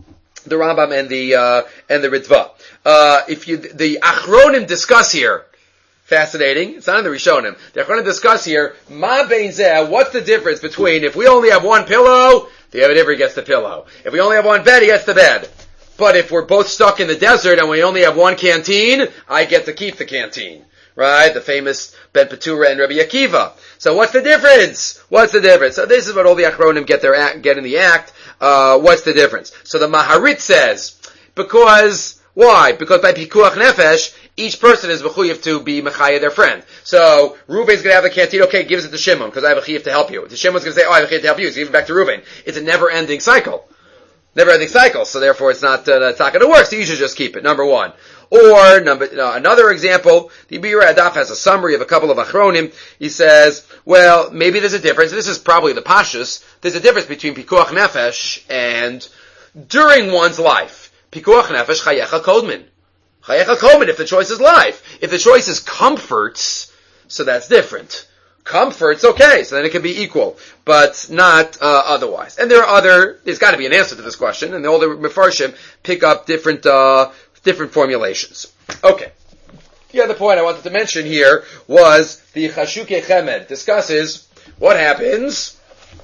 Ritva. The Achronim discuss here, fascinating, it's not in the Rishonim, the Achronim discuss here, ma bein zeh, what's the difference between if we only have one pillow, the Eved Ivri gets the pillow. If we only have one bed, he gets the bed. But if we're both stuck in the desert and we only have one canteen, I get to keep the canteen. Right? The famous Ben Petura and Rabbi Akiva. So what's the difference? So this is what all the Achronim get in the act. What's the difference? So the Maharit says, why? Because by Pikuach Nefesh, each person is mechuyev to be mechaya their friend. So Reuven's going to have the canteen. Okay, gives it to Shimon because I have a chiyuv to help you. The Shimon's going to say, I have a chiyuv to help you. So give it back to Reuven. It's a never-ending cycle. So therefore it's not going to work. So you should just keep it. Number one. Or another example, the Biur Adaf has a summary of a couple of Achronim. He says, well, maybe there's a difference. This is probably the Pashtus. There's a difference between Pikuach Nefesh and during one's life. Pikuach Nefesh Chayecha Kodmin. Chayecha Kodmin, if the choice is life. If the choice is comforts, so that's different. Comfort's okay, so then it can be equal, but not otherwise. And there's got to be an answer to this question, and all the Mefarshim pick up different formulations. Okay. The other point I wanted to mention here was the Chashuke Chemed discusses what happens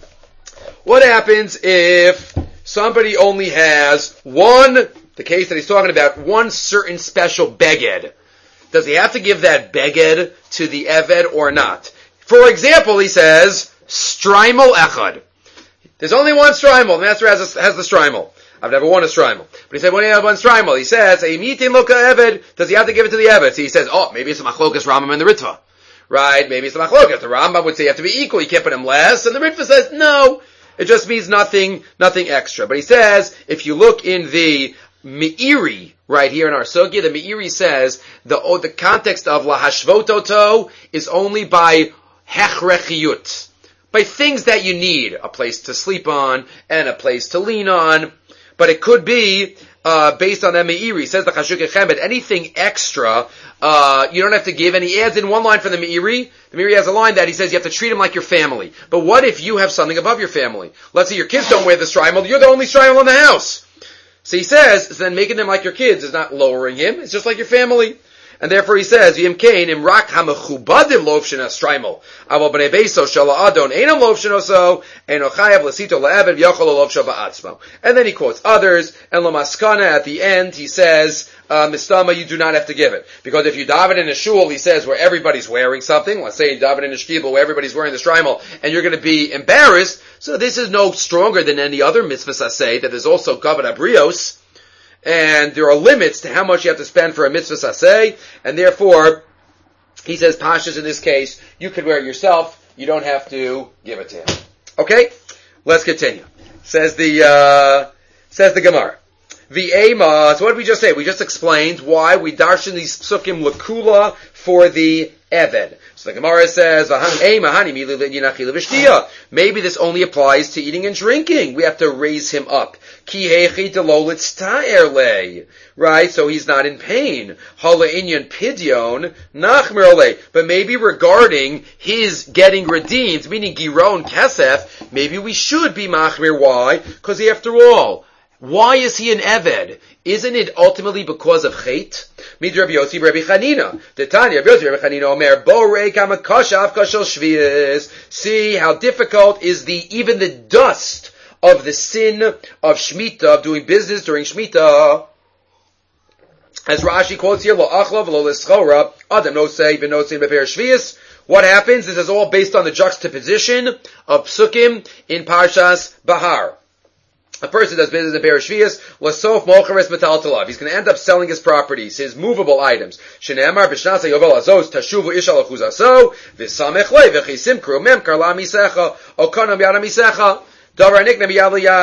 if somebody only has the case that he's talking about, one certain special beged. Does he have to give that beged to the Eved or not? For example, he says, Strimal Echad. There's only one Strimal. The master has the Strimal. I've never won a Strimal. But he said, when you have one Strimal, he says, does he have to give it to the Eved? So he says, maybe it's a Machlokas Rambam and the Ritva. Right? Maybe it's a Machlokas. The Rambam would say you have to be equal. You can't put him less. And the Ritva says, no. It just means nothing extra. But he says, if you look in the Meiri, right here in our Sugya, the Meiri says, the context of Lahashvototo is only by Hechrechiyut. By things that you need. A place to sleep on, and a place to lean on. But it could be, based on that Meiri, says the Chashuk Chemed, anything extra, you don't have to give, and he adds in one line from the Meiri. The Meiri has a line that he says you have to treat him like your family. But what if you have something above your family? Let's say your kids don't wear the strimal, you're the only strimal in the house. So he says, then making them like your kids is not lowering him, it's just like your family. And therefore he says, V'im kein im rak ha'mechubadim lovshin ha'strimal, aval b'nei beiso shel ha'adon einam lovshin oso, eino chayav l'sito la'eved v'yochol lovsho ba'atzmo. And then he quotes others, and l'maskana at the end, he says, Mistama, you do not have to give it. Because if you daven in a shul, he says, where everybody's wearing something, let's say you daven in a shtibel where everybody's wearing the strimal, and you're going to be embarrassed, so this is no stronger than any other mitzvah say, that there's also gavad abrios, and there are limits to how much you have to spend for a mitzvah saseh, and therefore, he says, Pashas in this case, you could wear it yourself, you don't have to give it to him. Okay? Let's continue. Says the Gemara. So what did we just say? We just explained why we darshan these psukim lakula for the Eved. So the Gemara says, maybe this only applies to eating and drinking. We have to raise him up. Right? So he's not in pain. But maybe regarding his getting redeemed, meaning giron kesef, maybe we should be machmir. Why? Because after all, why is he an Eved? Isn't it ultimately because of Chet? Mid Rabbi Yossi Rabbi Chanina. The Tanya Rabbi Yossi Rabbi Chanina Omer Borei Kama Kashav Kashal Shvius. See how difficult is even the dust of the sin of Shemitah, of doing business during Shemitah. As Rashi quotes here, Lo Achlav Lo Leschora Adam No Sei V'No Sei Beper Shvius. What happens? This is all based on the juxtaposition of Psukim in Parshas Bahar. A person does business in Bereshvias, Lasof Mochares Metaltalav. He's going to end up selling his properties, his movable items. Shene'amar b'shnasa yovel azos tashuvu ishal achuzaso v'samech lei v'chisim kru mem karla misecha okonam yada misecha davar nikne b'yad l'yad.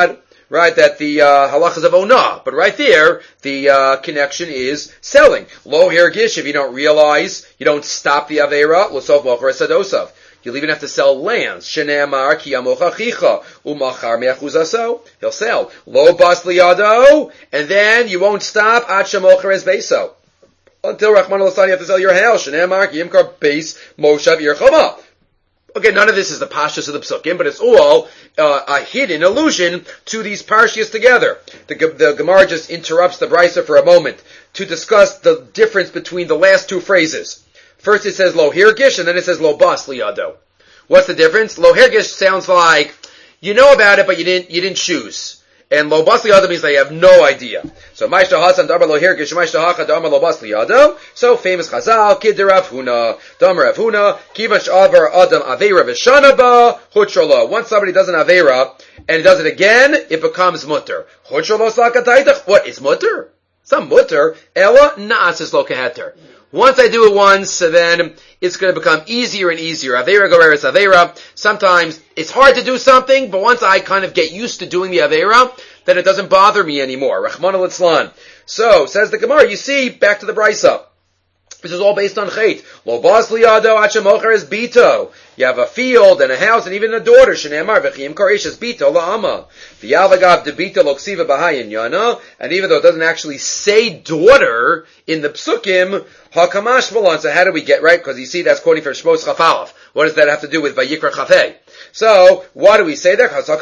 right, that the halachas of ona, but right there, the connection is selling. Lo hergish, if you don't realize, you don't stop the avera, l'sof mocher sadosav. You'll even have to sell lands. Shene'amar ki amochachicha umachar me'achuzaso. He'll sell. Lo bas liyado, and then you won't stop at shemocher es beso. Until Rahman al-Asani, you have to sell your house. Shene'amar ki yimkar beis moshav irchama. Okay, none of this is the pashtus of the psukim, but it's all a hidden allusion to these parshias together. The Gemara just interrupts the brisa for a moment to discuss the difference between the last two phrases. First it says lo hirgish, and then it says lo bas liyado. What's the difference? Lo hirgish sounds like you know about it, but you didn't choose. And lo bas liyado means that you have no idea. So ma'ishta hasan damar lo hirgish, ma'ishta hacha damar lo bas liyado. So famous Chazal, kid Rav Huna, damar Rav Huna, kivash avar adam aveira v'shana ba hutrolo. Once somebody does an aveira and he does it again, it becomes mutter. Hutrolo slakataitach. What is mutter? It's not mutter. Ella na'asis lo keheter. Once I do it once, then it's going to become easier and easier. Aveira goreres aveira. Sometimes it's hard to do something, but once I kind of get used to doing the aveira, then it doesn't bother me anymore. Rachmana litzlan. So, says the Gemara, you see, back to the brisa. This is all based on chait. Lo bas liyado achamocher is bito. You have a field and a house and even a daughter. Shene'amar v'chiyim karish is bito la'ama. V'yavagav de bito loksiva b'hayin yana. And even though it doesn't actually say daughter in the psukim, hakamash v'lon. So how do we get right? Because you see that's quoting from Shmos Chafalaf. What does that have to do with Vayikra Chafei? So, why do we say that? Because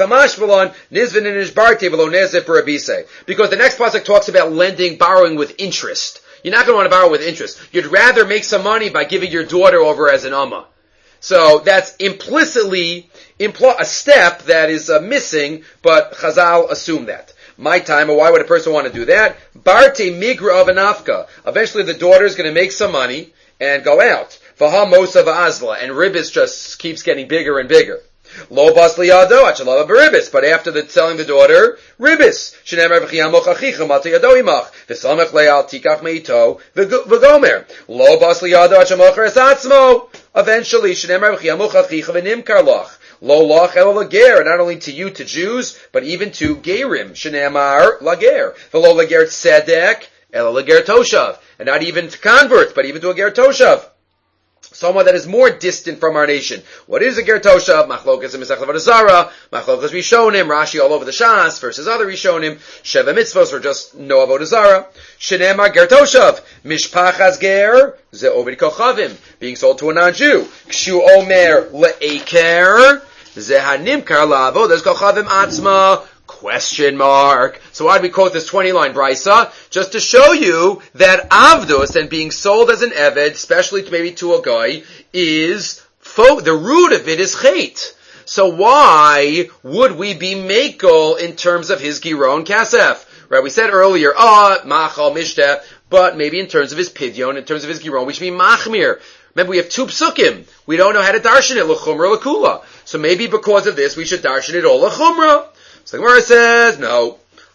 the next pasuk talks about lending, borrowing with interest. You're not going to want to borrow with interest. You'd rather make some money by giving your daughter over as an amma. So that's implicitly a step that is missing, but Chazal assume that. My time, or why would a person want to do that? Barte migra of anafka. Eventually the daughter is going to make some money and go out. Vaha mosa va'azla. And ribis just keeps getting bigger and bigger. Lo bas liyado achalava beribis, but after selling the daughter, ribis. Shene'amar v'chiyam mochachicha mata yado imach v'samech le'al tikach meito v'gomer. Lo bas liyado achamocher es atzmo. Eventually, shene'amar v'chiyam mochachicha v'nimkar loch. Lo loch el lager, not only to you, to Jews, but even to gerim. Shene'amar lager. V'lo lager tzedek el lager toshav. And not even to converts, but even to a ger toshav. Someone that is more distant from our nation. What is a ger toshav? Machlokas and Masechta Avodah Zarah. Machlokas Rishonim. Rashi all over the Shas versus other Rishonim. Sheva mitzvos or just no Avodah Zarah. Shenemar ger toshav. Mishpachas ger ze ovid kochavim. Being sold to a non-Jew. Kshu omer le'eker ze hanimkar la'avodas kochavim atzma. Question mark. So why did we quote this 20-line brisa? Just to show you that avdus and being sold as an eved, especially maybe to a guy, is the root of it is chait. So why would we be makel in terms of his giron kasef? Right? We said earlier, machal mishteh, but maybe in terms of his pidyon, in terms of his giron, we should be machmir. Remember, we have two psukim. We don't know how to darshan it, l'chumra l'kula. So maybe because of this, we should darshan it all l'chumra. So the Gemara says, no.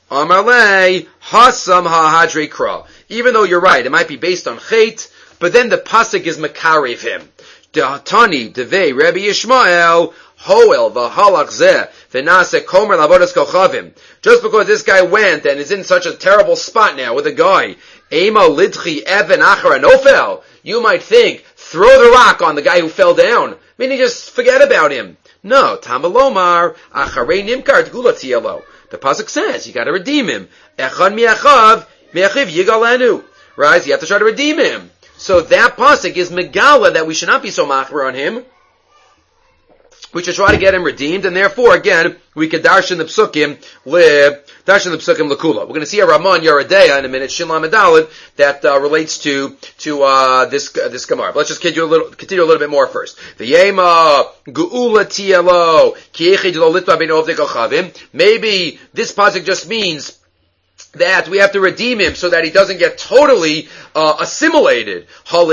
Amalei hasam ha'hadrei kra. Even though you're right, it might be based on chait, but then the pasuk is makarev him. De'atani devei Rabbi Yishmael hoel v'halach zeh v'nase komer lavodas kochavim. Just because this guy went and is in such a terrible spot now with a guy, ema lidchi even achar anofel. You might think, throw the rock on the guy who fell down. Meaning just forget about him. No, Tamalomar, Acharei Nimkar Tgula Tielo. The pasuk says you got to redeem him. Echad miachav miachiv yigalenu. Right? You have to try to redeem him. So that pasuk is megala that we should not be so machmer on him. We should try to get him redeemed, and therefore, again, we could darshan the psukim l'kula. We're going to see a Ramon Yeredeya in a minute, Shin Lamed Daled, that relates to this Gemara. But let's just continue a little bit more first. V'yema geula tielo ki echid lo litva ben ovdei kochavim. Maybe this pasuk just means that we have to redeem him so that he doesn't get totally assimilated.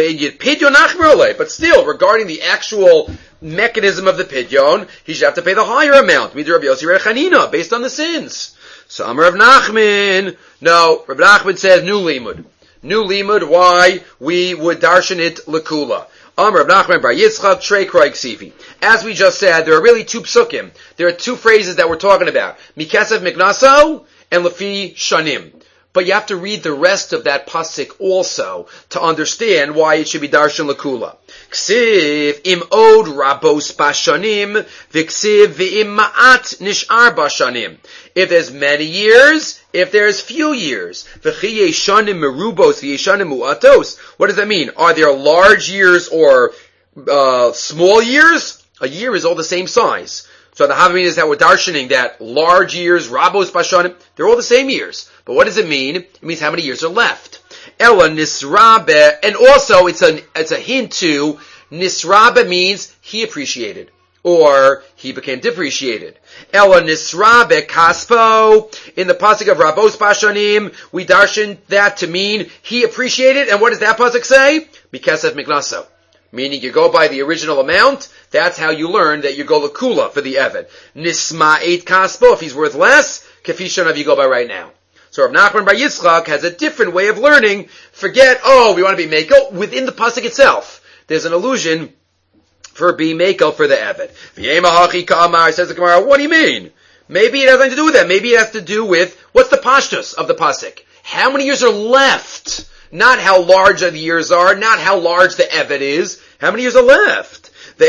But still, regarding the actual mechanism of the pidyon, he should have to pay the higher amount, based on the sins. So Amar Rav Nachman, no, Rav Nachman says new limud. New limud, why we would darshan it l'kula. Amar Rav Nachman bar Yitzchak Trei Kroi Ksifi. As we just said, there are really two psukim. There are two phrases that we're talking about. Mikesef Miknaso and Lefi Shanim. But you have to read the rest of that pasuk also to understand why it should be darshan lakula. Ksiv im od rabos bashanim, v'ksiv v'im ma'at nish'ar bashanim. If there's many years, if there's few years. V'chi yeshanim merubos v'yeshanim mu'atos. What does that mean? Are there large years or small years? A year is all the same size. So the Havamina is that we're darshaning that large years, rabos bashanim, they're all the same years. But what does it mean? It means how many years are left. Ella nisrabe, and also it's a hint to nisrabe means he appreciated or he became depreciated. Ella nisrabe kaspo, in the pasuk of rabos bashanim, we darshan that to mean he appreciated. And what does that pasuk say? Mikesef miknaso. Meaning you go by the original amount, that's how you learn that you go lakula for the Eved. Nisma'et kaspo, if he's worth less, kafishanav you go by right now. So Rav Nachman bar Yitzchak has a different way of learning. Forget, we want to be Mako. Within the pasuk itself, there's an allusion for be Mako for the Eved. V'yemahachi ka'amar, says the Gemara, what do you mean? Maybe it has nothing to do with that. Maybe it has to do with, what's the pashtus of the pasuk? How many years are left? Not how large the years are, not how large the Evet is. How many years are left?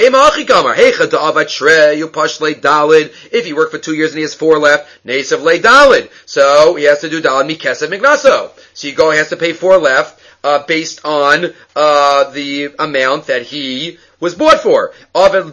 If he worked for 2 years and he has 4 left, Nesav le dalid. So he has to do dalid mikesef miknaso. So he has to pay 4 left, based on, the amount that he was bought for. Meaning,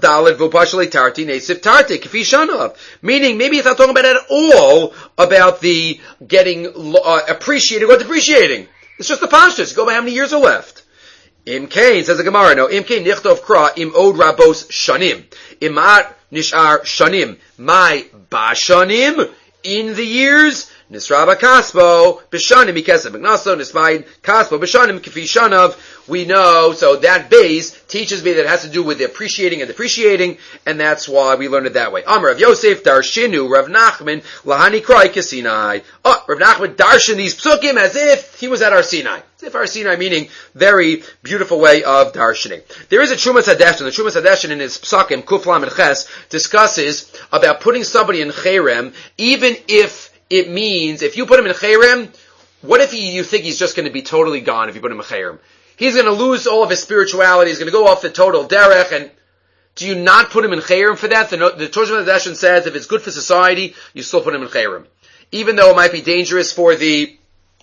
maybe it's not talking about it at all about the getting, appreciating or depreciating. It's just the pashtus. Go by how many years are left. Im Kain, says the Gemara, no, Im Kain nichtov kra im od rabos shanim. Imat nishar shanim. My bashanim, in the years, nisraba kaspo, b'shanim mikesef miknaso, nismaid kaspo, b'shanim kifi shanav. We know, so that base teaches me that it has to do with the appreciating and depreciating, and that's why we learned it that way. Amar Rav Yosef darshinu Rav Nachman lahani krai kasinai. Rav Nachman darshan these psukim as if he was at our Sinai. As if our Sinai, meaning very beautiful way of darshaning. There is a Trumas Hadeshin. The Trumas Hadeshin in his psukim, Kuf Lam and Ches, discusses about putting somebody in cherem, even if it means, if you put him in cherem, what if you think he's just going to be totally gone if you put him in cherem? He's going to lose all of his spirituality. He's going to go off the total derech. And do you not put him in chayrim for that? The Torah Hadeshin says if it's good for society, you still put him in chayrim, even though it might be dangerous for the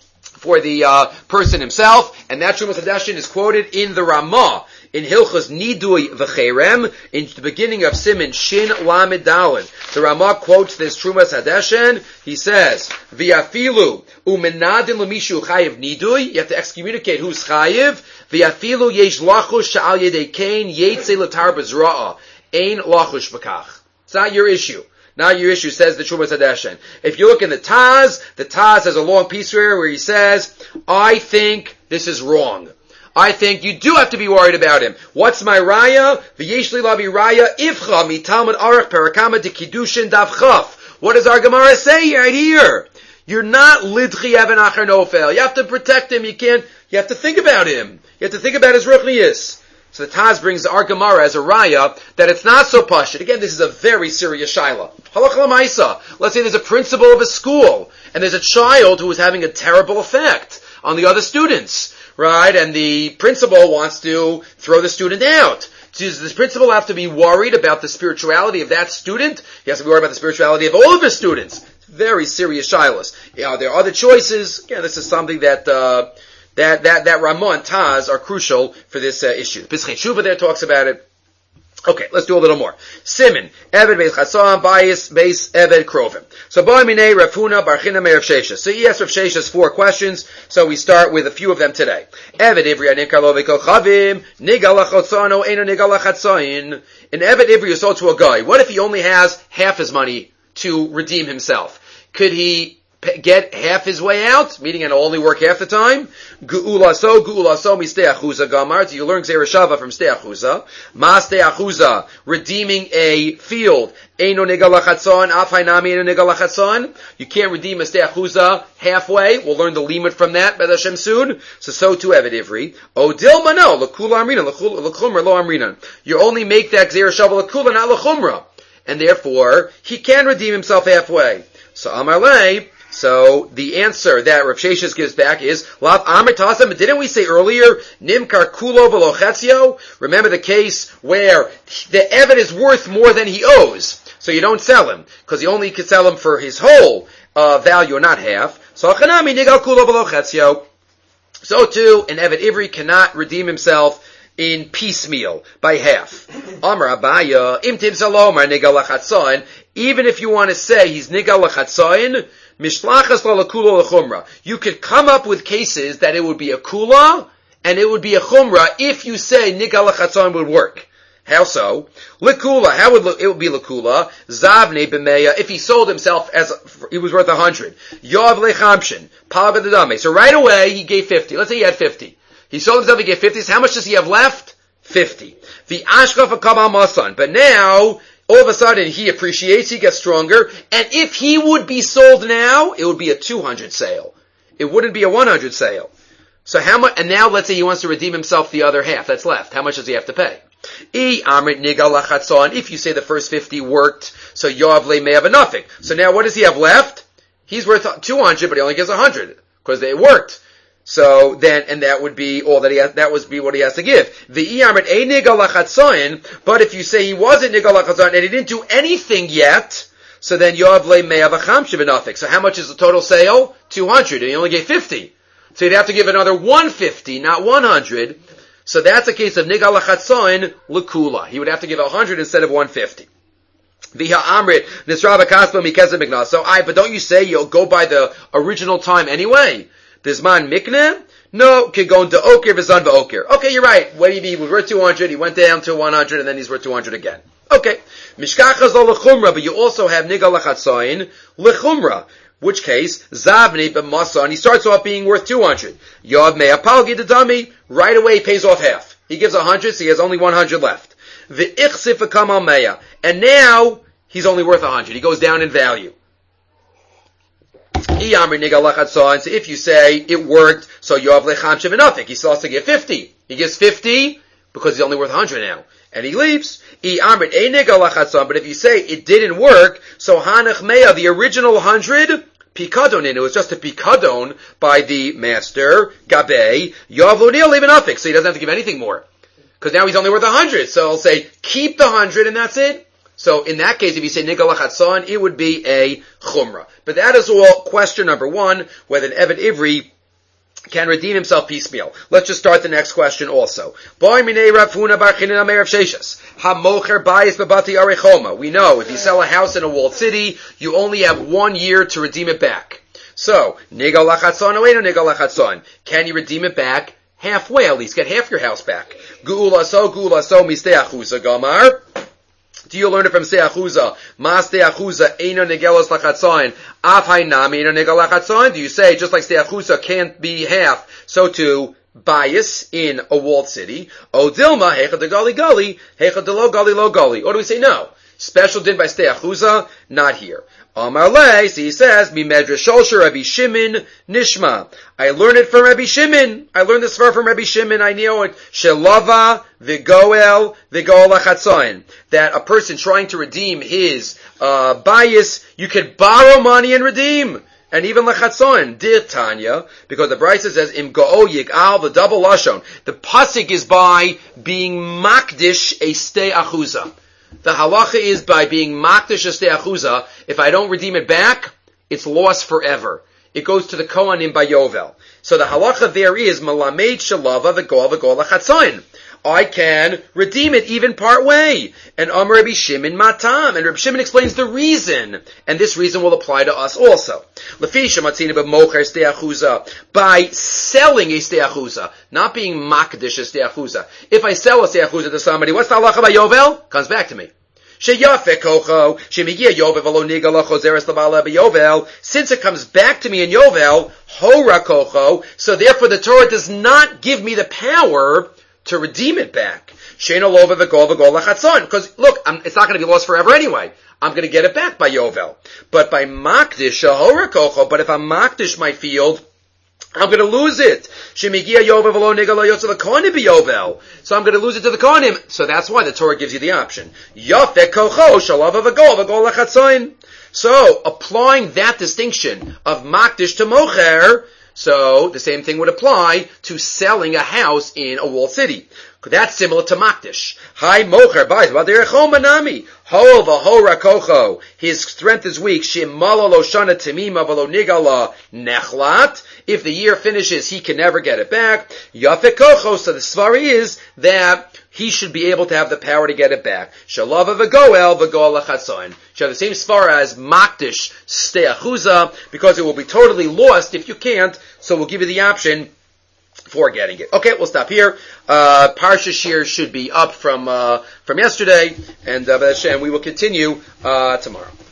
person himself. And that Trumas Hadeshin is quoted in the Ramah in Hilchos Nidui v'Cherem in the beginning of Siman Shin Lamed Daled. The Ramah quotes this Trumas Hadeshin. He says, "V'yafilu umenadin l'mishu chayiv nidui." You have to excommunicate who's chayiv. V'yafilu yesh lachush sha'al yedei kain yetzei l'tar bezra'a ein lachush v'kach. It's not your issue. Not your issue, says the Trumas Hadeshin. If you look in the Taz has a long piece here where he says, I think this is wrong. I think you do have to be worried about him. What's my raya? V'yesh li lavi raya ifcha mi Talmud Aruch parakama de kiddushin daf chaf. What does our Gemara say right here? You're not lidchi even achar nofel. You have to protect him. You have to think about him. You have to think about his ruchnius. So the Taz brings our Gemara as a raya that it's not so pashut. Again, this is a very serious shaila. Halakha l'maisa. Let's say there's a principal of a school, and there's a child who is having a terrible effect on the other students, right? And the principal wants to throw the student out. Does this principal have to be worried about the spirituality of that student? He has to be worried about the spirituality of all of his students. Very serious shailas. There are other choices. Again, this is something that Ramah and Taz are crucial for this issue. Pischei Shuvah there talks about it. Okay, let's do a little more. Siman, Eved Beis Chassam, Beis Eved Krovim. So Ba Minei Rafuna Barchina Me Rav Sheshes. So he asked Rav Sheshes 4 questions, so we start with a few of them today. Eved Ivri Anikar Lo V'Kol Chavim, Nigal Lachotzano, Eino Nigal Lachatzayin. An Eved Ivri is sold to a guy. What if he only has half his money to redeem himself? Could he get half his way out, meaning it'll only work half the time. Ge'ulaso mistei achuza gamar. Do you learn Gzeira Shava from stei achuza? Ma stei achuza, redeeming a field. Eino nigel lachatzon, af hainami eino nigel lachatzon. You can't redeem a stei achuza halfway. We'll learn the limit from that, B'ez Hashem soon. So too Eved Ivri. O dilma no, l'kula amrina, l'chumra lo amrina. You only make that Gzeira Shava l'kula, not l'chumra. And therefore, he can redeem himself halfway. So Amarle, so the answer that Rav Sheshes gives back is, Lav Amr Tasam, didn't we say earlier, Nimkar Kulo V'lo Chetzio? Remember the case where the Eved is worth more than he owes. So you don't sell him, because you only can sell him for his whole value, not half. So Achanami Nigal Kulo V'lo Chetzio. So too, an Eved Ivri cannot redeem himself in piecemeal, by half. Amar Abaya, Im Tim Salomar Nigal Lachatzain, even if you want to say he's Nigal Lachatzain, Mishlachas la kula l'chumra. You could come up with cases that it would be a kula and it would be a chumra if you say nigal lachatzon would work. How so? L'kula. How would it would be l'kula? Zavne b'meya. If he sold himself as he was worth 100. Yav lechamshin. Pal b'dadame. So right away he gave 50. Let's say he had 50. He sold himself. He gave 50. So how much does he have left? 50. The ashkaf akam masan. But now, all of a sudden, he appreciates, he gets stronger, and if he would be sold now, it would be a 200 sale. It wouldn't be a 100 sale. So how much, and now let's say he wants to redeem himself the other half that's left. How much does he have to pay? If you say the first 50 worked, so Yoav le may have a nothing. So now what does he have left? He's worth 200, but he only gets 100, because they worked. So then, and that would be all that he has, that would be what he has to give. But if you say he wasn't nigal lachatzayin and he didn't do anything yet, so then Yoav le may have a chamshiv enough. So how much is the total sale? 200, and he only gave 50. So you'd have to give another 150, not 100. So that's a case of nigal lachatzayin l'kula. He would have to give 100 instead of 150. So but don't you say you'll go by the original time anyway? Bisman mikne? No, could go into okir, v'zan v'okir. Okay, you're right. What do you mean? He was worth 200, he went down to 100, and then he's worth 200 again. Okay. Mishkachas lo l'chumra, but you also have nigal lachatzayin l'chumra. Which case, zavni b'masa, and he starts off being worth 200. Yav me'apalgi d'dami, right away he pays off half. He gives 100, so he has only 100 left. V'ichsif v'kam al meya. And now, he's only worth 100. He goes down in value. So if you say it worked, so you have lechamshiv and nothing. He still has to give 50. He gives 50 because he's only worth 100 now. And he leaves. But if you say it didn't work, so hanach meya, the original 100, pikadon in, it was just a pikadon by the master, gabe, yavlonil, leave nothing. So he doesn't have to give anything more. Because now he's only worth 100. So I'll say, keep the 100 and that's it. So in that case, if you say nigal lachatzayin, it would be a chumrah. But that is all question number one, whether an Eved Ivri can redeem himself piecemeal. Let's just start the next question also. We know if you sell a house in a walled city, you only have 1 year to redeem it back. So, nigal lachatzayin or no nigal lachatzayin? Can you redeem it back halfway at least? Get half your house back. Ge'ulaso mistei achuza gamar. Do you learn it from Stei Achuza? Ma Stei Achuza eino negelos lachatzayin. Af hainami eino negel lachatzayin. Do you say just like Stei Achuza can't be half, so too bias in a walled city? O Dilma hecha de gali gali hecha de lo gali lo gali. Or do we say no? Special din by Stei Achuza, not here. Amar le, so he says, mi medrash shosher Rabbi Shimon nishma. I learned it from Rabbi Shimon. I learned this from Rabbi Shimon. I know it. Shelava v'goel lachatzayin. That a person trying to redeem his bias, you could borrow money and redeem. And even lachatzayin, dir Tanya, because the Brisa says, im go'o yig'al, the double lashon. The pasuk is by being makdish a stei achuza. The halacha is by being makdish a stei achuza, if I don't redeem it back, it's lost forever. It goes to the Kohanim by Yovel. So the halacha there is, malamed shalava v'goal lachatzayin. I can redeem it even part way. And Amar Rabbi Shimon matam. And Rabbi Shimon explains the reason. And this reason will apply to us also. By selling a stei achuza, not being makdish a stei achuza. If I sell a stei achuza to somebody, what's the halacha by Yovel? Comes back to me. sheyafe kocho, shemigia yovel v'lo nigala chozeres l'bala b'yovel. Since it comes back to me in Yovel, hora kocho, so therefore the Torah does not give me the power to redeem it back. Sheino lova v'gol lachatzon. Because look, it's not going to be lost forever anyway. I'm going to get it back by Yovel. But by Makdish, Shahora Kocho, but if I Makdish my field, I'm going to lose it. Shemigia Yovel v'lo nigala yotzel l'kohanim b'Yovel. So I'm going to lose it to the Kohanim. So that's why the Torah gives you the option. Yafek Kocho, Shalava v'gol lachatzon. So, applying that distinction of Makdish to Mocher, so the same thing would apply to selling a house in a walled city. That's similar to Makdish. Hi Mocher, buys Vaderechom Manami. Ho v'ho rakocho. His strength is weak. Shimala lo shana temima v'lo nigala nechlat. If the year finishes, he can never get it back. Yafek kocho. So the svar is that he should be able to have the power to get it back. Shalava v'goel v'goel lachatzoin. Should have the same svar as Makdish steachuza, because it will be totally lost if you can't. So we'll give you the option for getting it. Okay, we'll stop here. Parsha Shir should be up from yesterday, and we will continue tomorrow.